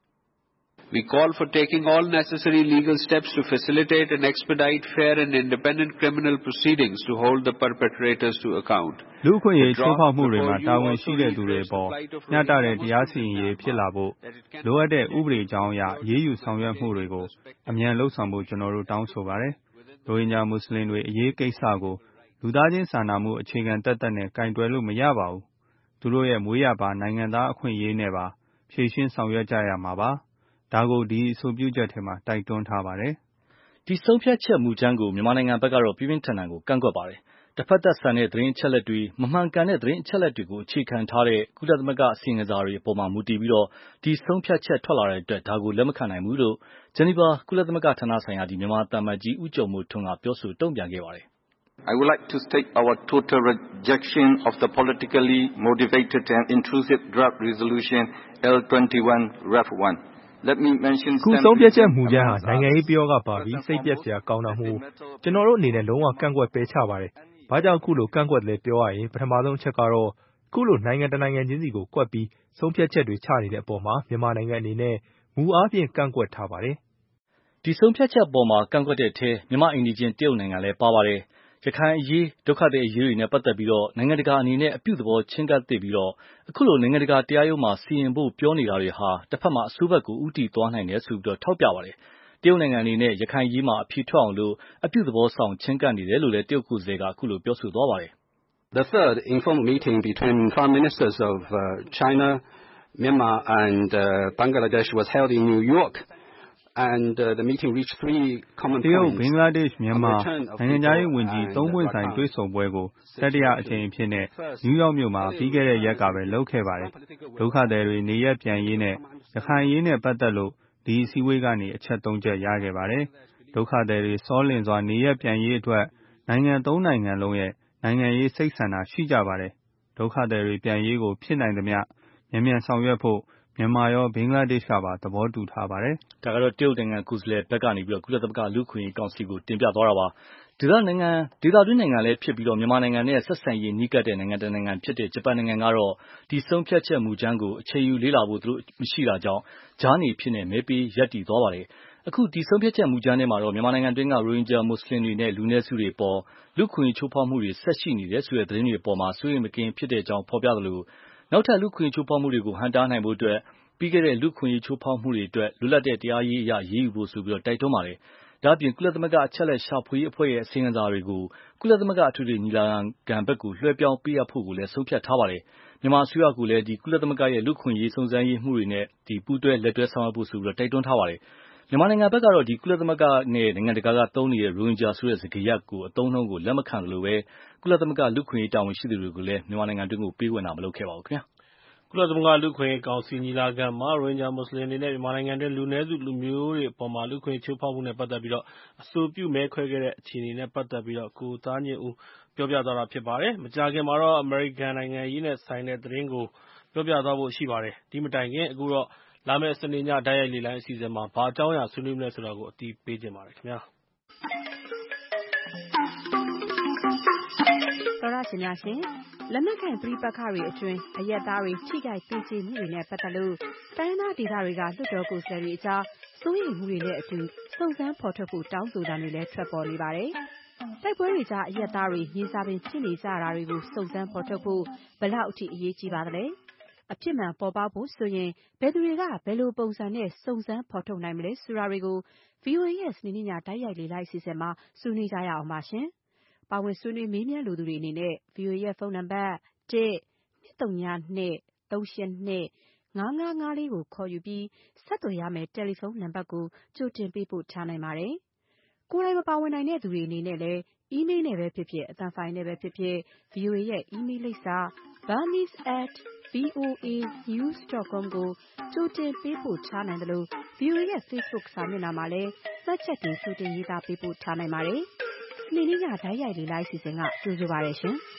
We call for taking all necessary legal steps to facilitate and expedite fair and independent criminal proceedings to hold the perpetrators to account. လူခွင့်ရေးချိုးဖောက်မှုတွေမှာတာဝန်ရှိတဲ့သူတွေပေါ်မျှတတဲ့တရားစီရင်ရေးဖြစ်လာဖို့လိုအပ်တဲ့ဥပဒေကြောင်းအရအရေးယူဆောင်ရွက်မှုတွေကိုအမြန်လှုပ်ဆောင်ဖို့ကျွန်တော်တို့တောင်းဆိုပါတယ်။ရိုဟင်ဂျာမွတ်စလင်တွေအရေးကိစ္စကိုလူသားချင်းစာနာမှုအခြေခံသက်သက်နဲ့ကင်တွယ်လို့မရပါဘူး။သူတို့ရဲ့မွေးရပါနိုင်ငံသားအခွင့်အရေးနဲ့ပါဖြည့်ရှင်းဆောင်ရွက်ကြရမှာပါ။ဒါကိုဒီအဆိုပြုချက်ထဲမှာတိုက်တွန်းထားပါတယ်။ဒီဆုံးဖြတ်ချက်မူကြမ်းကိုမြန်မာနိုင်ငံဘက်ကတော့ပြင်းပြင်းထန်ထန်ကိုကန့်ကွက်ပါတယ်။တစ်ဖက်သက်ဆန်တဲ့သတင်းအချက်အလက်တွေမမှန်ကန်တဲ့သတင်းအချက်အလက်တွေကိုအခြေခံထားတဲ့ကုလသမဂ္ဂအစီရင်ခံစာတွေအပေါ်မှာမူတည်ပြီးတော့ဒီဆုံးဖြတ်ချက်ထွက်လာတဲ့အတွက်ဒါကိုလက်မခံနိုင်ဘူးလို့ဂျနီဗာကုလသမဂ္ဂဌာနဆိုင်ရာဒီမြန်မာသံအမတ်ကြီးဦးကျော်မိုးထွန်းကပြောဆိုတုံ့ပြန်ခဲ့ပါတယ် I would like to state our total rejection of the politically motivated and intrusive draft resolution L twenty-one Ref one Let me mention ခုဆုံးဖြတ်ချက်မူကြမ်းဟာနိုင်ငံရေးပြောကပါပြီးစိတ်ပြက်စရာကောင်းတာမှုကျွန်တော်တို့အနေနဲ့လုံးဝကန့်ကွက်ပယ်ချပါတယ်။ဘာကြောင့်ခုလိုကန့်ကွက်လဲပြောရရင်ပထမဆုံးအချက်ကတော့ခုလိုနိုင်ငံတနိုင်ငံချင်းစီကိုကွက်ပြီးဆုံးဖြတ်ချက်တွေချနေတဲ့အပေါ်မှာမြန်မာနိုင်ငံအနေနဲ့မူအားဖြင့်ကန့်ကွက်ထားပါတယ်။ဒီဆုံးဖြတ်ချက်အပေါ်မှာကန့်ကွက်တဲ့အထဲမြန်မာအိမ်နီးချင်းတရုတ်နိုင်ငံလည်းပါပါတယ်။ရခိုင်အရေးဒုက္ခသည်အရေးတွေနဲ့ပတ်သက်ပြီးတော့နိုင်ငံတကာအနေနဲ့အပြုသဘောချင်းကပ်သိပြီးတော့အခုလိုနိုင်ငံတကာတရားရုံးမှာစီရင်ဖို့ပြောနေတာတွေဟာတစ်ဖက်မှာအဆိုးဘက်ကိုဥတီသွားနိုင်တယ်ဆိုပြီးတော့ထောက်ပြပါတယ်။တရုတ်နိုင်ငံအနေနဲ့ရခိုင်အရေးမှာအဖြေထွက်အောင်လို့အပြုသဘောဆောင်ချင်းကပ်နေတယ်လို့လည်းတရုတ်ကိုယ်စားလှယ်ကအခုလိုပြောဆိုသွားပါတယ်။ The third informal meeting between Prime Ministers of uh, China, Myanmar and uh, Bangladesh was held in New York.And uh, the meeting reached three common points. တရုတ်ဘင်္ဂလားဒေ့ရှ်မြန်မာနိုင်ငံသားရေးဝန်ကြီးသုံးပွင့်ဆိုင်တွေ့ဆုံပွဲကိုတတိယအကြိမ်အဖြစ်နဲ့နယူးယောက်မြို့မှာပြီးခဲ့တဲ့ရက်ကပဲလုပ်ခဲ့ပါတယ်။ဒုက္ခသည်တွေနေရပ်ပြန်ရေးနဲ့ရခိုင်ရေးနဲ့ပတ်သက်လို့ဒီအစည်းအဝေးကနေအချက်သုံးချက်ရခဲ့ပါတယ်။ဒုက္ခသည်တွေစောလင့်စွာနေရပ်ပြန်ရေးအတွက်နိုင်ငံသုံးနိုင်ငံလုံးရဲ့နိုင်ငံရေးစိတ်ဆန္ဒရှိကြပါတယ်။ဒုက္ခသည်တွေပြန်ရေးကိုဖြစ်နိုင်သမျှမြန်မြန်ဆောင်ရွက်ဖို့မြန်မာရောဘင်္ဂလားဒေ့ရှ်ကပါသဘောတူထားပါတယ်။ဒါကတော့တရုတ်နိုင်ငံကိုယ်စားလှယ်ဘက်ကနေပြီးတော့ကုလသမဂ္ဂလူ့အခွင့်အရေးကောင်စီကိုတင်ပြသွားတာပါ။ဒေသနိုင်ငံဒေသတွင်းနိုင်ငံလည်းဖြစ်ပြီးတော့မြန်မာနိုင်ငံနဲ့ဆက်ဆံရေးနှီးကပ်တဲ့နိုင်ငံတစ်နိုင်ငံဖြစ်တဲ့ဂျပန်နိုင်ငံကတော့ဒီဆုံးဖြတ်ချက်မူကြမ်းကိုအချိန်ယူလေ့လာဖို့သူတို့မရှိတာကြောင့်ကြားနေဖြစ်နေမဲပေးရပ်တည်သွားပါတယ်။အခုဒီဆုံးဖြတ်ချက်မူကြမ်းထဲမှာတော့မြန်မာနိုင်ငံတွင်းကရိုဟင်ဂျာမွတ်စလင်တွေနဲ့လူနည်းစုတွေပေါ်လူ့အခွင့်အရေးချိုးဖောက်မှုတွေဆက်ရှိနေတယ်ဆိုတဲ့သတင်းတွေပေါ်မှာစိုးရိမ်မကင်းဖြစ်တဲ့အကြောင်းဖော်ပြသလိုနောက်ထပ်လူ့အခွင့်အရေးချိုးဖောက်မှုတွေကိုဟန့်တားနိုင်ဖို့အတွက်ပြီးခဲ့တဲ့လူ့အခွင့်အရေးချိုးဖောက်မှုတွေအတွက်လွတ်လပ်တဲ့တရားရေးအရရေးယူဖို့ဆိုပြီးတော့တိုက်တွန်းပါတယ်။ဒါ့အပြင်ကုလသမဂ္ဂအချက်အလက်ရှာဖွေရေးအဖွဲ့ရဲ့အစီရင်ခံစာတွေကိုကုလသမဂ္ဂအထွေထွေညီလာခံဘက်ကိုလွှဲပြောင်းပေးအပ်ဖို့ကိုလည်းဆုံးဖြတ်ထားပါတယ်။မြန်မာအစိုးရကလည်းဒီကုလသမဂ္ဂရဲ့လူ့အခွင့်အရေးစုံစမ်းရေးမှုတွေနဲ့ဒီပူးတွဲလက်တွဲဆောင်ရွက်ဖို့ဆိုပြီးတော့တိုက်တွန်းထားပါတယ်။မြန်မာနိုင်ငံဘက်ကတော့ဒီကုလသမဂ္ဂနဲ့နိုင်ငံတကာကသုံးနေတဲ့ရိုဟင်ဂျာဆိုတဲ့စကားရပ်ကိုအသုံးအနှုန်းကိုလက်မခံလို့ပဲကုလသမဂ္ဂလူ့အခွင့်အရေးတာဝန်ရှိသူတွေကိုလည်းမြန်မာနိုင်ငံတွင်းကိုပေးဝင်တာမလုပ်ခဲ့ပါဘူးခင်ဗျာ။ကုလသမဂ္ဂလူ့အခွင့်အရေးကောင်စီညီလာခံမှာရိုဟင်ဂျာမွတ်စလင်တွေနဲ့မြန်မာနိုင်ငံတွင်းလူနည်းစုလူမျိုးတွေအပေါ်မှာလူ့အခွင့်အရေးချိုးဖောက်မှုနဲ့ပတ်သက်ပြီးတော့အဆိုပြုမဲခွဲခဲ့တဲ့အခြေအနေနဲ့ပတ်သက်ပြီးတော့ကိုသားညွန့်ဦးပြောပြသွားတာဖြစ်ပါတယ်။မကြာခင်မှာတော့အမေရိကန်နိုင်ငံရေးနဲ့ဆိုင်တဲ့သတင်းကိုပြောပြသွားဖို့ရှိပါတယ်။ဒီမတိုင်ခင်အခုတော့လာမယ့်စနေညတိုက်ရိုက်လေလိုင်းအစီအစဉ်မှာဘာအကြောင်းအရာဆွေးနွေးမလဲဆိုတာကိုအတည်ပြုပေးခြင်းပါတယ်ခင်ဗျာ။သောရရှင်များရှင်လက်နက်ကိုင်ပြည်ပခါတွေအတွင်းအရက်သားတွေထိခိုက်ပေးချေမှုတွေနဲ့ပတ်သက်လို့တိုင်းသားဒေသတွေကလွှတ်တော်ကိုယ်စားလှယ်တွေအကြားစိုးရိမ်မှုတွေနဲ့အတူစုံစမ်းဖော်ထုတ်ဖို့တောင်းဆိုတာတွေလည်းထွက်ပေါ်နေပါတယ်။တိုက်ပွဲတွေကြားအရက်သားတွေမြေစာပင်ဖြစ်နေကြတာတွေကိုစုံစမ်းဖော်ထုတ်ဖို့ဘယ်လောက်အထိအရေးကြီးပါသလဲ။အဖြစ်မှန်ပေါ်ပေါက်ဖို့ဆိုရင်ဘယ်သူတွေကဘယ်လိုပုံစံနဲ့စုံစမ်းဖော်ထုတ်နိုင်မလဲဆိုတာတွေကို ဗွီအိုအေ ရဲ့စနေနေ့ညတိုက်ရိုက်လေလိုက်အစီအစဉ်မှာဆွေးနွေးကြရအောင်ပါရှင်။ပါဝင်ဆွေးနွေးမေးမြန်းလိုသူတွေအနေနဲ့ ဗွီအိုအေရဲ့ဖုန်းနံပါတ်တစ် ၂၀၂ ၃၈၂ ၅၅၅လေးကိုခေါ်ယူပြီးဆက်သွယ်ရမယ့်တယ်လီဖုန်းနံပါတ်ကိုကြိုတင်ပေးပို့ထားနိုင်ပါတယ်။ကိုယ်တိုင်မပါဝင်နိုင်တဲ့သူတွေအနေနဲ့လည်းအီးမေးလ်နဲ့ပဲဖြစ်ဖြစ်အသံဖိုင်နဲ့ပဲဖြစ်ဖြစ် ဗွီအိုအေရဲ့အီးမေးလ်လိပ်စာ burmese at voa news dot com ကိုကြိုတင်ပေးပို့ထားနိုင်တယ်လို့ ဗွီအိုအေရဲ့ Facebook စာမျက်နှာမှာလည်းမှတ်ချက်တွေကြိုတင်ရေးသားပေးပို့ထားနိုင်ပါတယ်။စနေနေ့ညဓာတ်ရိုက်လေလိုက်အစီအစဉ်ကကြိုဆိုပါရရှင်။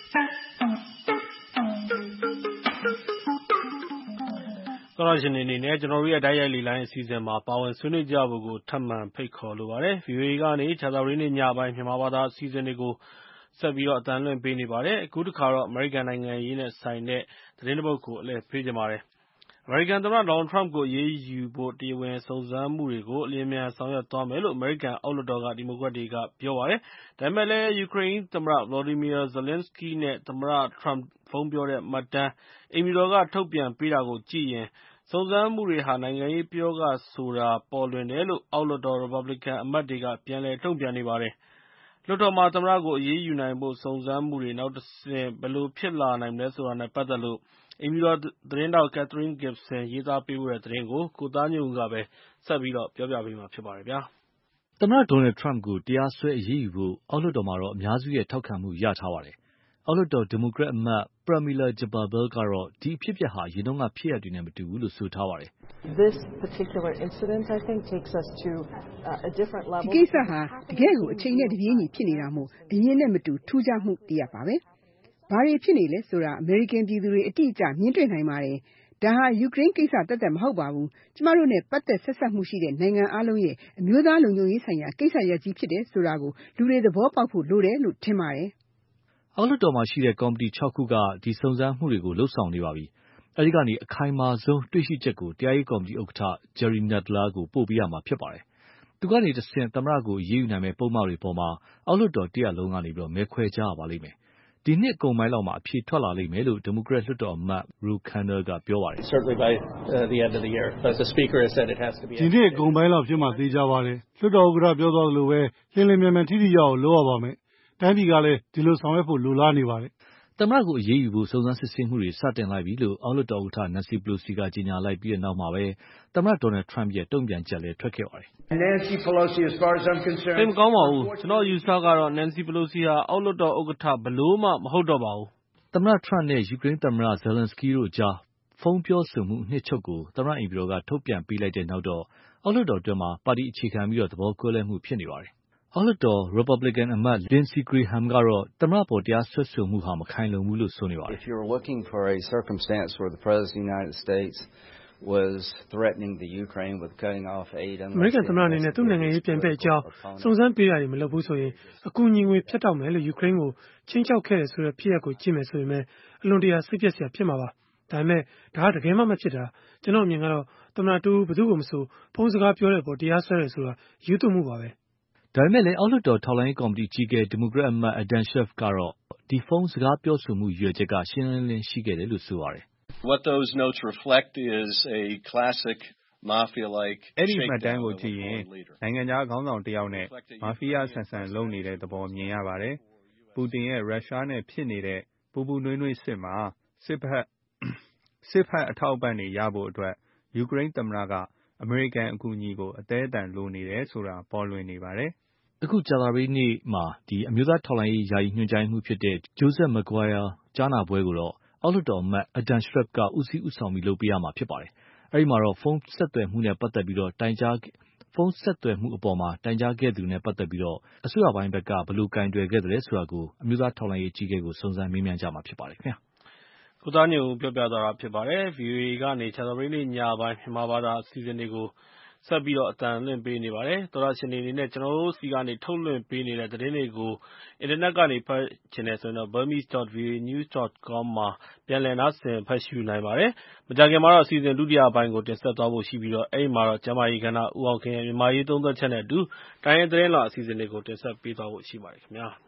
သောရရှင်အနေနဲ့ကျွန်တော်တို့ရဲ့ဓာတ်ရိုက်လေလိုင်းအစီအစဉ်မှာပါဝင်ဆွေးနွေးကြဖို့ကိုထပ်မံဖိတ်ခေါ်လိုပါတယ်။ ဗီအိုအေ ကနေခြားသာရီနေ့ညပိုင်းမြန်မာဘာသာအစီအစဉ်တွေကိုဆက်ပြီးတော့အသံလွှင့်ပေးနေပါတယ်။အခုတစ်ခါတော့အမေရိကန်နိုင်ငံရေးနဲ့ဆိုင်တဲ့သတင်းတစ်ပုဒ်ကိုအလည်ပေးကြပါမယ်။အမေရိကန်သမ္မတဒေါ်နယ်ထရမ့်ကိုအရေးယူဖို့တရားဝင်စုံစမ်းမှုတွေကိုအလျင်အမြန်ဆောင်ရွက်သွားမယ်လို့အမေရိကန်အောက်လွှတ်တော်ကဒီမိုကရက်တွေကပြောပါတယ်။ဒါပေမဲ့လည်းယူကရိန်းသမ္မတ Volodymyr Zelensky နဲ့သမ္မတထရမ့်ဖုန်းပြောတဲ့မှတ်တမ်းအိမ်ဖြူတော်ကထုတ်ပြန်ပေးတာကိုကြည့်ရင်စုံစမ်းမှုတွေဟာနိုင်ငံရေးပယောဂဆိုတာပေါ်လွင်တယ်လို့အောက်လွှတ်တော် Republican အမတ်တွေကပြန်လည်တုံ့ပြန်နေပါတယ်။လွှတ်တော်မှာသမ္မတကိုအရေးယူနိုင်ဖို့စုံစမ်းမှုတွေနောက်တစ်ဆင့်ဘယ်လိုဖြစ်လာနိုင်မလဲဆိုတာနဲ့ပတ်သက်လို့အိမ်ဖြူတော်သတင်းထောက် Catherine Gibson ရေးသားပေးပို့တဲ့သတင်းကိုကိုသားညွန့်ဦးကဆက်ပြီးတော့ပြောပြပေးမှာဖြစ်ပါတယ်ဗျာ။သမ္မတဒေါ်နယ်ထရမ့်ကိုတရားစွဲအရေးယူဖို့အောက်လွှတ်တော်မှာတော့အများစုရဲ့ထောက်ခံမှုရထားပါတယ်။အောက်လွှတ်တော်ဒီမိုကရက်အမတ် Pramila Jayapal ကတော့ဒီအဖြစ်အပျက်ဟာအရင်တုန်းကဖြစ်ရပ်တွေနဲ့မတူဘူးလို့ဆိုထားပါတယ်။ This particular incident I think takes us to a different level. ဒီကိစ္စဟာတကယ်ကိုအချိန်နဲ့တပြေးညီဖြစ်နေတာမို့အရင်နဲ့မတူထူးခြားမှုတရပါပဲ။ဘာတွေဖြစ်နေလဲဆိုတာအမေရိကန်ပြည်သူတွေအတိအကျမြင်တွေ့နိုင်ပါတယ်။ဒါဟာယူကရိန်းကိစ္စသက်သက်မဟုတ်ပါဘူး။ကျမတို့နဲ့ပတ်သက်ဆက်ဆက်မှုရှိတဲ့နိုင်ငံအလုံးရဲ့အမျိုးသားလုံခြုံရေးဆိုင်ရာကိစ္စရပ်ကြီးဖြစ်တယ်ဆိုတာကိုလူတွေသဘောပေါက်ဖို့လိုတယ်လို့ထင်ပါတယ်။အောက်လွှတ်တော်မှာရှိတဲ့ကော်မတီ၆ခုကဒီစုံစမ်းမှုတွေကိုလှုပ်ဆောင်နေပါပြီ။အဲဒီကနေအခိုင်မာဆုံးတွေ့ရှိချက်ကိုတရားရေးကော်မတီဥက္ကဋ္ဌ Jerry Nadler ကိုပို့ပေးရမှာဖြစ်ပါတယ်။သူကနေတစ်ဆင့်သမ္မတကိုအရေးယူနိုင်မယ့်ပုံမှန်တွေပေါ်မှာအောက်လွှတ်တော်တစ်ရပ်လုံးကနေပြီးတော့မဲခွဲကြရပါလိမ့်မယ်။ဒီနှစ်ကုန်ပိုင်းလောက်မှာအဖြေထွက်လာလိမ့်မယ်လို့ဒီမိုကရက်လွှတ်တော်အမတ် Ru Kennel ကပြောပါတယ်။ Certainly by uh, the end of the year, but the speaker has said it has to be. ဒီနှစ်ကုန်ပိုင်းလောက်ဖြစ်မှသိကြပါတယ်။လွှတ်တော်ဥက္ကဋ္ဌပြောသွားသလိုပဲလင်းလင်းမြန်မြန်ထိထိရောက်အောင်လုပ်ရပါမယ်။တိုင်းပြည်ကလည်းဒီလိုဆောင်ရွက်ဖို့လိုလားနေပါတယ်။သမ္မတကိုအရေးယူဖို့စုံစမ်းစစ်ဆေးမှုတွေစတင်လိုက်ပြီလို့အောက်လွှတ်တော်ဥက္ကဋ္ဌ Nancy Pelosi ကကြေညာလိုက်ပြီးတဲ့နောက်မှာပဲသမ္မတဒေါ်နယ်ထရမ့်ရဲ့တုံ့ပြန်ချက်လည်းထွက်ခဲ့ပါတယ်။ Nancy Pelosi as far as I'm concerned သိမကောင်းပါဘူးကျွန်တော်ယူဆကတော့ Nancy Pelosi ဟာအောက်လွှတ်တော်ဥက္ကဋ္ဌဘလို့မှမဟုတ်တော့ပါဘူး။သမ္မတထရမ့်နဲ့ယူကရိန်းသမ္မတ Zelensky တို့ကြားဖုန်းပြောဆိုမှုအနှစ်ချုပ်ကိုသမ္မတအိမ်ဖြူတော်ကထုတ်ပြန်ပေးလိုက်တဲ့နောက်တော့အောက်လွှတ်တော်အတွင်းမှာပါတီအခြေခံပြီးတော့သဘောကွဲလွဲမှုဖြစ်နေပါတယ်။အောက်လွှတ်တော် Republican အမတ် Lindsey Graham ကတော့သမ္မတပေါ်တရားစွဲဆိုမှုဟာမခိုင်လုံဘူးလို့ဆိုနေပါတယ်။ If you're looking for a circumstance where the President of the United States was threatening the Ukraine with cutting off aid and အမေရိကန်သမ္မတအနေနဲ့သူ့နိုင်ငံရေးပြန်ဖက်အကြောင်းစုံစမ်းပေးတာတွေမလုပ်ဘူးဆိုရင်အကူအညီငွေဖြတ်တောက်မယ်လို့ယူကရိန်းကိုချင်းချောက်ခဲ့တယ်ဆိုတဲ့ဖြစ်ရပ်ကိုကြည့်မယ်ဆိုရင်လည်းအလွန်တရာစိတ်ပျက်စရာဖြစ်မှာပါ။ဒါပေမဲ့ဒါကတကယ်မှမဖြစ်တာကျွန်တော်အမြင်ကတော့သမ္မတတူဘယ်သူမှမဆိုဖုန်းစကားပြောတဲ့ပေါ်တရားစွဲတယ်ဆိုတာယူသွမှုပါပဲ။ဒါပေမဲ့လည်းအောက်လွှတ်တော်ထောက်လှမ်းရေးကော်မတီကြီးကဒီမိုကရက်အမတ် Adam Schiff ကတော့ဒီဖုန်းစကားပြောဆိုမှုရွေချက်ကရှင်းလင်းလင်းရှိခဲ့တယ်လို့ဆိုပါတယ်။ What those notes reflect is a classic mafia like အဲ့ဒီမှတ်တမ်းကိုကြည့်ရင်နိုင်ငံခြားခေါင်းဆောင်တစ်ယောက်နဲ့မာဖီးယားဆန်ဆန်လုပ်နေတဲ့သဘောမြင်ရပါတယ်။ပူတင်ရဲ့ရုရှားနဲ့ဖြစ်နေတဲ့ပူပူနွေးနွေးစစ်မှာစစ်ဖက်စစ်ဖက်အထောက်အပံ့တွေရဖို့အတွက်ယူကရိန်းသမ္မတကအမေရိကန်အကူအညီကိုအသေးအတန်လိုနေတယ်ဆိုတာပေါ်လွင်နေပါတယ်။အခုကြာသပတေးနေ့မှာဒီအမျိုးသားထောက်လှမ်းရေးယာယီညွှန်ကြားမှုဖြစ်တဲ့ Joseph Maguire ကြားနာပွဲကိုတော့အောက်လွှတ်တော်အမတ် Adam Schiff ကဦးစီးဦးဆောင်ပြီးလုပ်ပေးရမှာဖြစ်ပါတယ်။အဲဒီမှာတော့ဖုန်းဆက်သွယ်မှုနဲ့ပတ်သက်ပြီးတော့တိုင်ကြားဖုန်းဆက်သွယ်မှုအပေါ်မှာတိုင်ကြားခဲ့သူနဲ့ပတ်သက်ပြီးတော့အစိုးရပိုင်းဘက်ကဘယ်လိုကင်တွယ်ခဲ့သလဲဆိုတာကိုအမျိုးသားထောက်လှမ်းရေးအကြီးအကဲကိုစုံစမ်းမေးမြန်းကြမှာဖြစ်ပါတယ်ခင်ဗျာ။ကိုသားညွန့်ဦးပြောပြသွားတာဖြစ်ပါတယ်။ ဗီအိုအေကနေခြားသာပတေးနေ့ညပိုင်းမြန်မာဘာသာအစီအစဉ်တွေကိုဆက်ပြီးတော့အသံလွှင့်ပေးနေပါတယ်။သောရရှင်တွေအနေနဲ့ကျွန်တော်တို့စီကနေထုတ်လွှင့်ပေးနေတဲ့သတင်းတွေကိုအင်တာနက်ကနေဖတ်ချင်တယ်ဆိုရင်တော့ burmese dot v o a news dot com မှာပြန်လည်နားဆင်ဖတ်ရှုနိုင်ပါတယ်။မကြာခင်မှာတော့အစီအစဉ်ဒုတိယပိုင်းကိုတင်ဆက်သွားဖို့ရှိပြီးတော့အဲဒီမှာတော့ကျမကြီးကဏ္ဍဦးအောင်ခင်ရဲ့မြန်မာရေးသုံးသက်ချက်နဲ့အတူတိုင်းရင်းသတင်းလာအစီအစဉ်တွေကိုတင်ဆက်ပေးသွားဖို့ရှိပါတယ်ခင်ဗျာ။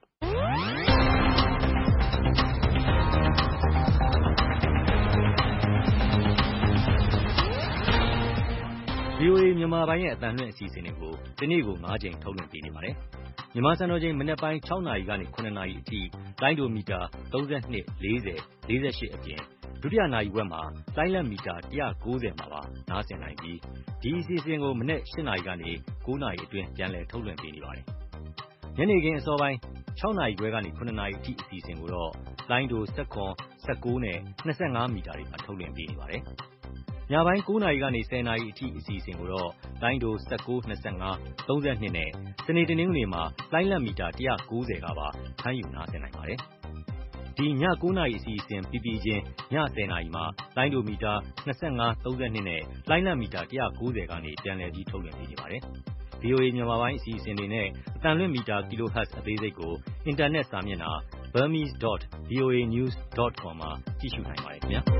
ဗီအိုအေမြန်မာပိုင်းရဲ့အသံလွှင့်အစီအစဉ်တွေကိုဒီနေ့ကို၅ကြိမ်ထုတ်လွှင့်ပေးနေပါတယ်။မြန်မာစံတော်ချိန်မနက်ပိုင်း၆နာရီကနေ၇နာရီအထိလိုင်းဒိုမီတာ၃၂ ၄၀ ၄၈အပြင်ဒုတိယနာရီဝက်မှာလိုင်းလံမီတာ၁၉၀မှာပါနားဆင်နိုင်ပြီးဒီအစီအစဉ်ကိုမနက်၈နာရီကနေ၉နာရီအတွင်းပြန်လည်ထုတ်လွှင့်ပေးနေပါတယ်။ညနေခင်းအစောပိုင်း၆နာရီခွဲကနေ၇နာရီအထိအစီအစဉ်ကိုတော့လိုင်းဒို၁၇ ၁၉နဲ့၂၅မီတာတွေမှာထုတ်လွှင့်ပေးနေပါတယ်။ညပိုင်း၉နာရီကနေ၁၀နာရီအထိအစီအစဉ်ကိုတော့လိုင်းဒို၁၉ ၂၅ ၃၂နဲ့စနေတနင်္ဂနွေမှာလိုင်းလက်မီတာ၁၉၀ကပါဖမ်းယူနားဆင်နိုင်ပါတယ်။ဒီည၉နာရီအစီအစဉ်ပြီးပြီးချင်းည၁၀နာရီမှာလိုင်းဒိုမီတာ၂၅ ၃၂နဲ့လိုင်းလက်မီတာ၁၉၀ကနေပြန်လည်ပြီးထုတ်လွှင့်ပေးနေပါတယ်။ဗွီအိုအေ မြန်မာပိုင်းအစီအစဉ်တွေနဲ့အသံလွှင့်မီတာ kilohertz အသေးစိတ်ကိုအင်တာနက်စာမျက်နှာ burmese dot voa news dot com မှာကြည့်ရှုနိုင်ပါတယ်ခင်ဗျာ။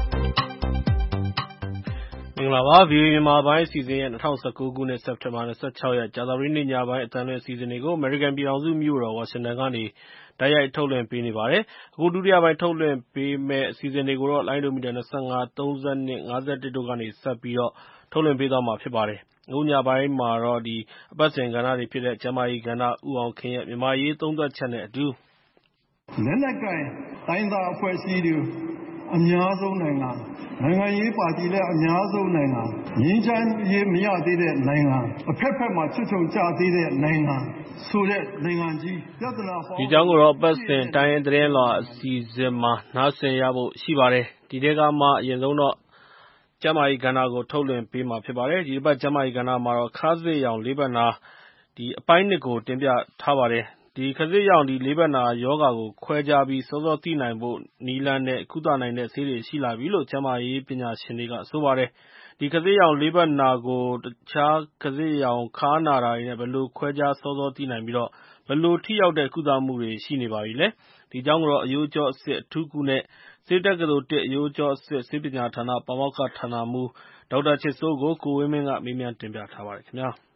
မင်္ဂလာပါ။ ဗွီအိုအေမြန်မာပိုင်းအစီအစဉ်ရဲ့၂၀၁၉ခုနှစ်စက်တင်ဘာလ၂၆ရက်ကြာသပတေးနေ့ညပိုင်းအသံလွှင့်အစီအစဉ်တွေကိုအမေရိကန်ပြည်ထောင်စုမြို့တော်ဝါရှင်တန်ကနေတိုက်ရိုက်ထုတ်လွှင့်ပေးနေပါတယ်။အခုဒုတိယပိုင်းထုတ်လွှင့်ပေးမယ့်အစီအစဉ်တွေကိုတော့လိုင်းဒိုမီတာ၂၅ ၃၂ ၅၁တို့ကနေဆက်ပြီးတော့ထုတ်လွှင့်ပေးသွားမှာဖြစ်ပါတယ်။အခုညပိုင်းမှာတော့ဒီအပတ်စဉ်ကဏ္ဍတွေဖြစ်တဲ့ကျန်းမာရေးကဏ္ဍဦးအောင်ခင်ရဲ့မြန်မာရေးသုံးသပ်ချက်နဲ့အတူလက်နက်ကိုင်တိုင်းသားအဖွဲ့အစည်းတွေအများဆုံးနိုင်ငံနိုင်ငံရေးပါတီလည်းအများဆုံးနိုင်ငံငြိမ်းချမ်းရေးမရသေးတဲ့နိုင်ငံအဖက်ဖက်မှာချွတ်ချုံကြသေးတဲ့နိုင်ငံဆိုတဲ့နိုင်ငံကြီးပြဿနာဒီကြောင့်ကိုတော့အပတ်စဉ်တိုင်းရင်သတင်းလွှာအစီအစဉ်မှာနားဆင်ရဖို့ရှိပါတယ်။ဒီတဲကမှအရင်ဆုံးတော့ကျမ်းမာရေးကဏ္ဍကိုထုတ်လွှင့်ပေးမှာဖြစ်ပါတယ်။ဒီတစ်ပတ်ကျမ်းမာရေးကဏ္ဍမှာတော့ခါးစစ်ရောင်လေးဘက်နာဒီအပိုင်းနှစ်ကိုတင်ပြထားပါတယ်။ဒီခါးစစ်ရောင်ဒီလေးဘက်နာယောဂါကိုခွဲခြားပြီးစောစောသိနိုင်ဖို့နီလန်းနဲ့ကုသနိုင်တဲ့ဆေးတွေရှိလာပြီလို့ကျမ်းမာရေးပညာရှင်တွေကဆိုပါတယ်။ဒီခါးစစ်ရောင်လေးဘက်နာကိုတခြားခါးစစ်ရောင်ခါးနာတာတွေနဲ့ဘယ်လိုခွဲခြားစောစောသိနိုင်ပြီးတော့ဘယ်လိုထိရောက်တဲ့ကုသမှုတွေရှိနေပါပြီလဲ။ဒီကြောင့်ကတော့အယိုးကျော်အစစ်အထူးကုနဲ့ဆေးတက္ကသိုလ်တစ်အယိုးကျော်အစစ်ဆေးပညာဌာနပါမောက္ခဌာနမှူးဒေါက်တာချစ်စိုးကိုကိုဝင်းမင်းကမေးမြန်းတင်ပြထားပါတယ်ခင်ဗျာ။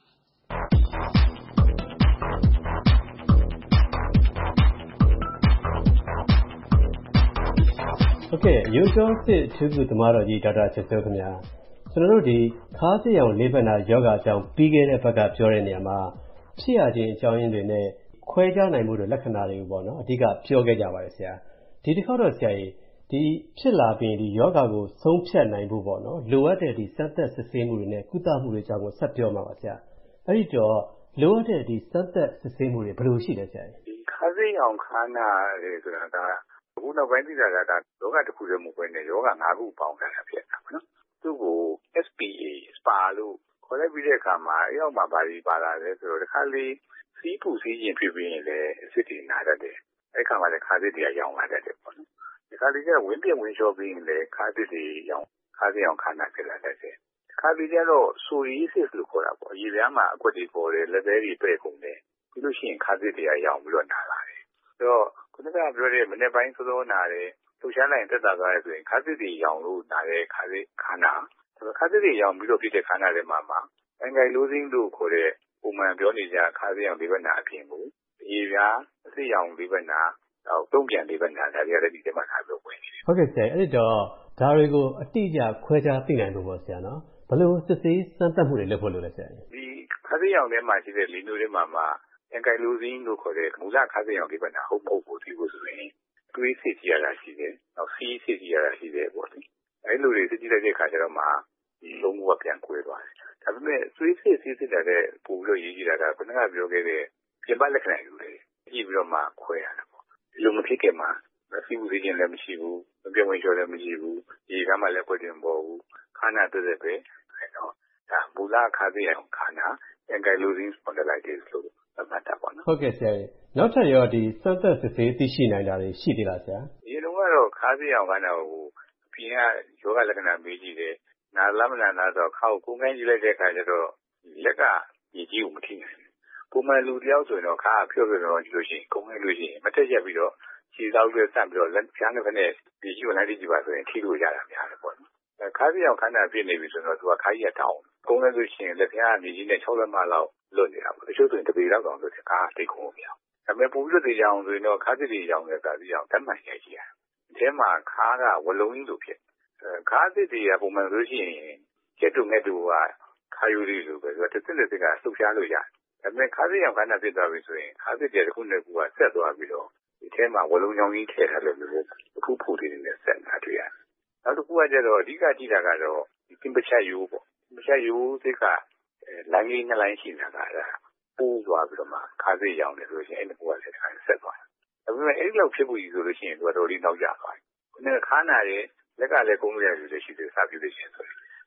ဟုတ်ကဲ့အယိုးကျော်အစစ်အထူးကုသမားတော်ကြီးဒေါက်တာချစ်စိုးခင်ဗျာကျွန်တော်တို့ဒီခါးစစ်ရောင်လေးဘက်နာယောဂါအကြောင်းပြီးခဲ့တဲ့ဘက်ကပြောတဲ့နေရာမှာဖြစ်ရခြင်းအကြောင်းရင်းတွေနဲ့ခွဲခြားနိုင်မှုတွေလက္ခဏာတွေကိုပေါ့နော်အဓိကပြောခဲ့ကြပါတယ်ဆရာဒီတစ်ခေါက်တော့ဆရာကြီးဒီဖြစ်လာပြီးဒီယောဂါကိုဆုံးဖြတ်နိုင်ဖို့ပေါ့နော်လိုအပ်တဲ့ဒီစမ်းသပ်စစ်ဆေးမှုတွေနဲ့ကုသမှုတွေအကြောင်းကိုဆက်ပြောမှာပါဆရာအဲ့ဒီတော့လိုအပ်တဲ့ဒီစမ်းသပ်စစ်ဆေးမှုတွေဘယ်လိုရှိလဲဆရာကြီးဒီခါးစစ်ရောင်ခါးနာတွေဆိုတာကအခုနောက်ပိုင်းသိတာကဒါယောဂတစ်ခုတည်းမဟုတ်ဘဲနဲ့ယောဂ၅ခုပေါင်းတာဖြစ်တာပေါ့နော်သူ့ကို S P A SPA လို့ခေါ်လိုက်ပြီးတဲ့အခါမှာအရောက်မှာဘာတွေပါလာလဲဆိုတော့တစ်ခါလေးစီးပူစီးရင်ဖြစ်ပြီးရင်လည်းအစစ်တွေနာတတ်တယ်အဲ့ခါမှာလည်းခါးစစ်တွေကရောင်လာတတ်တယ်ပေါ့နော်ဒီခါလေးကျဝင်းပြင်းဝင်းလျှောပြီးရင်လည်းခါးစစ်တွေရောင်ခါးစစ်ရောင်ခါးနာဖြစ်လာတတ်တယ်ခါးပြီးကျတော့ဆိုရီးစစ်လို့ခေါ်တာပေါ့ရေပြားမှာအကွက်တွေပေါ်တယ်လက်သေးတွေပဲ့ကုန်တယ်ပြီးလို့ရှိရင်ခါးစစ်တွေကရောင်ပြီးတော့နာလာတယ်ဆိုတော့ခုနကပြောတဲ့မနေ့ပိုင်းစောစောနာတယ်လှူရှားလိုက်တက်တာသွားရဆိုရင်ခါးစစ်တွေရောင်လို့နာတဲ့ခါးစစ်ခါးနာဆိုတော့ခါးစစ်တွေရောင်ပြီးတော့ဖြစ်တဲ့ခါးနာတွေမှာမှာအင်္ဂိုင်လိုးစင်းလို့ခေါ်တဲ့ပုံမှန်ပြောနေကြခါးစစ်ရောင်လေးဘက်နာအပြင်ကိုရေပြားအစစ်ရောင်လေးဘက်နာတော့တုံးပြန်လေးဘက်နာဒါတွေကလည်းဒီထဲမှာထားပြီးဝင်နေတယ်ဟုတ်ကဲ့ဆရာအဲ့တော့ဒါတွေကိုအတိအကျခွဲခြားသိနိုင်ဖို့ပေါ့ဆရာနော်ဘယ်လိုစစ်ဆေးစမ်းသပ်မှုတွေလုပ်ဖို့လုပ်လဲဆရာဒီခါးစစ်ရောင်ထဲမှာရှိတဲ့လီနိုတွေမှာမှာအင်္ဂိုင်လိုးစင်းလို့ခေါ်တဲ့မူလခါးစစ်ရောင်လေးဘက်နာဟုတ်မဟုတ်ကိုသိဖို့ဆိုရင်တွေးစစ်ကြည့်ရတာရှိတယ်နောက်စီးစစ်ကြည့်ရတာရှိတယ်ပေါ့လေအဲ့လိုတွေစစ်ကြည့်လိုက်တဲ့အခါကျတော့မှဒီလုံးဝပြန်ကွဲသွားတယ်ဒါပေမဲ့သွေးစစ်စစ်စစ်တဲ့ပို့ပြီးတော့ရေးကြည့်တာကခုနကပြောခဲ့တဲ့ပြင်ပလက္ခဏာတွေလေကြည့်ပြီးတော့မှခွဲရတာပေါ့ဒီလိုမဖြစ်ခင်မှာစီးပူစီးခြင်းလည်းမရှိဘူးမပြောင်းဝင်လျှော်လည်းမရှိဘူးဒီကမှလည်းကွက်တင်ပေါ်ဘူးခါနာတက်တဲ့ပဲအဲ့တော့ဒါမူလခါးစစ်ရောင်ခါနာအင်္ဂိုင်လိုးစင်းစပွန်ဒလိုက်တစ်လို့သတ်မှတ်တာပေါ့နော်ဟုတ်ကဲ့ဆရာကြီးနောက်ထပ်ရောဒီစမ်းသပ်စစ်ဆေးသိရှိနိုင်တာတွေရှိသေးလားဆရာဒီလိုကတော့ခါးစစ်ရောင်ခါနာကိုအပြင်ကယောဂလက္ခဏာမေးကြည့်တယ်နာလမနာနာတော့ခောက်ကိုကိုင်းကြည့်လိုက်တဲ့အခါကျတော့လက်ကရည်ကြီးကိုမထိနိုင်ဘူးပုံမှန်လူတယောက်ဆိုရင်တော့ခါဖြော့ဖြော့တော့ကြည့်လို့ရှိရင်ကိုင်းလို့ရှိရင်မတက်ရက်ပြီးတော့ခြေသောက်တွေဆက်ပြီးတော့လက်ဖြားနှစ်ဖက်နဲ့ဒီကြီးကိုလိုက်ကြည့်ပါဆိုရင်ထိလို့ရတာများတယ်ပေါ့နော်ခါးစစ်ရောင်ခါနာပြည့်နေပြီဆိုတော့သူကခါးကြီးကတောင်းကိုင်းလို့ရှိရင်လက်ဖြားကနေကြီးနဲ့၆လက်မလောက်လွတ်နေတာပေါ့တချို့ဆိုရင်တပေလောက်တောင်လွတ်တယ်ခါးတိတ်ခုံမပြောင်းဒါပေမဲ့ပုံပြတဲ့ကြောင်ဆိုရင်တော့ခါးစစ်တွေရောင်တဲ့ခါးစစ်ရောင်တတ်မှန်ရိုက်ကြည့်ရတယ်အဲထဲမှာခါးကဝလုံးကြီးလိုဖြစ်ခါးစစ်တွေကပုံမှန်ဆိုရှင်ကျက်တုငှက်တူကခါယူရီလိုပဲဆိုတော့တစ်စစ်တစ်စစ်ကလှုပ်ရှားလို့ရတယ်ဒါပေမဲ့ခါးစစ်ရောင်ခါးနာဖြစ်သွားပြီဆိုရင်ခါးစစ်တွေတစ်ခုနဲ့ခုကဆက်သွားပြီးတော့ဒီထဲမှာဝလုံးချောင်းကြီးထည့်ထားလို့မျိုးအခုဖူတွေနဲ့ဆက်နေတာတွေ့ရတယ်နောက်တစ်ခုကကျတော့အဓိကကြည့်တာကတော့ဒီကင်ပချက်ယိုးပေါ့ကင်ပချက်ယိုးစိတ်ကလိုင်းလေးနှစ်လိုင်းရှိနေတာကပိုးသွားပြီးတော့မှခါးစစ်ရောင်တယ်ဆိုရင်အဲ့ဒီကူကလည်းတစ်ခါဆက်သွားတယ်ဒါပေမဲ့အဲ့ဒီလောက်ဖြစ်ဖို့ကြီးဆိုလို့ရှိရင်သူကတော်တော်လေးနောက်ကျသွားတယ်ခုနကခါးနာရဲ့လက်ကလည်းကုန်းလို့ရတယ်လို့ရှိတယ်စာပြလို့ရှိရင်ဆို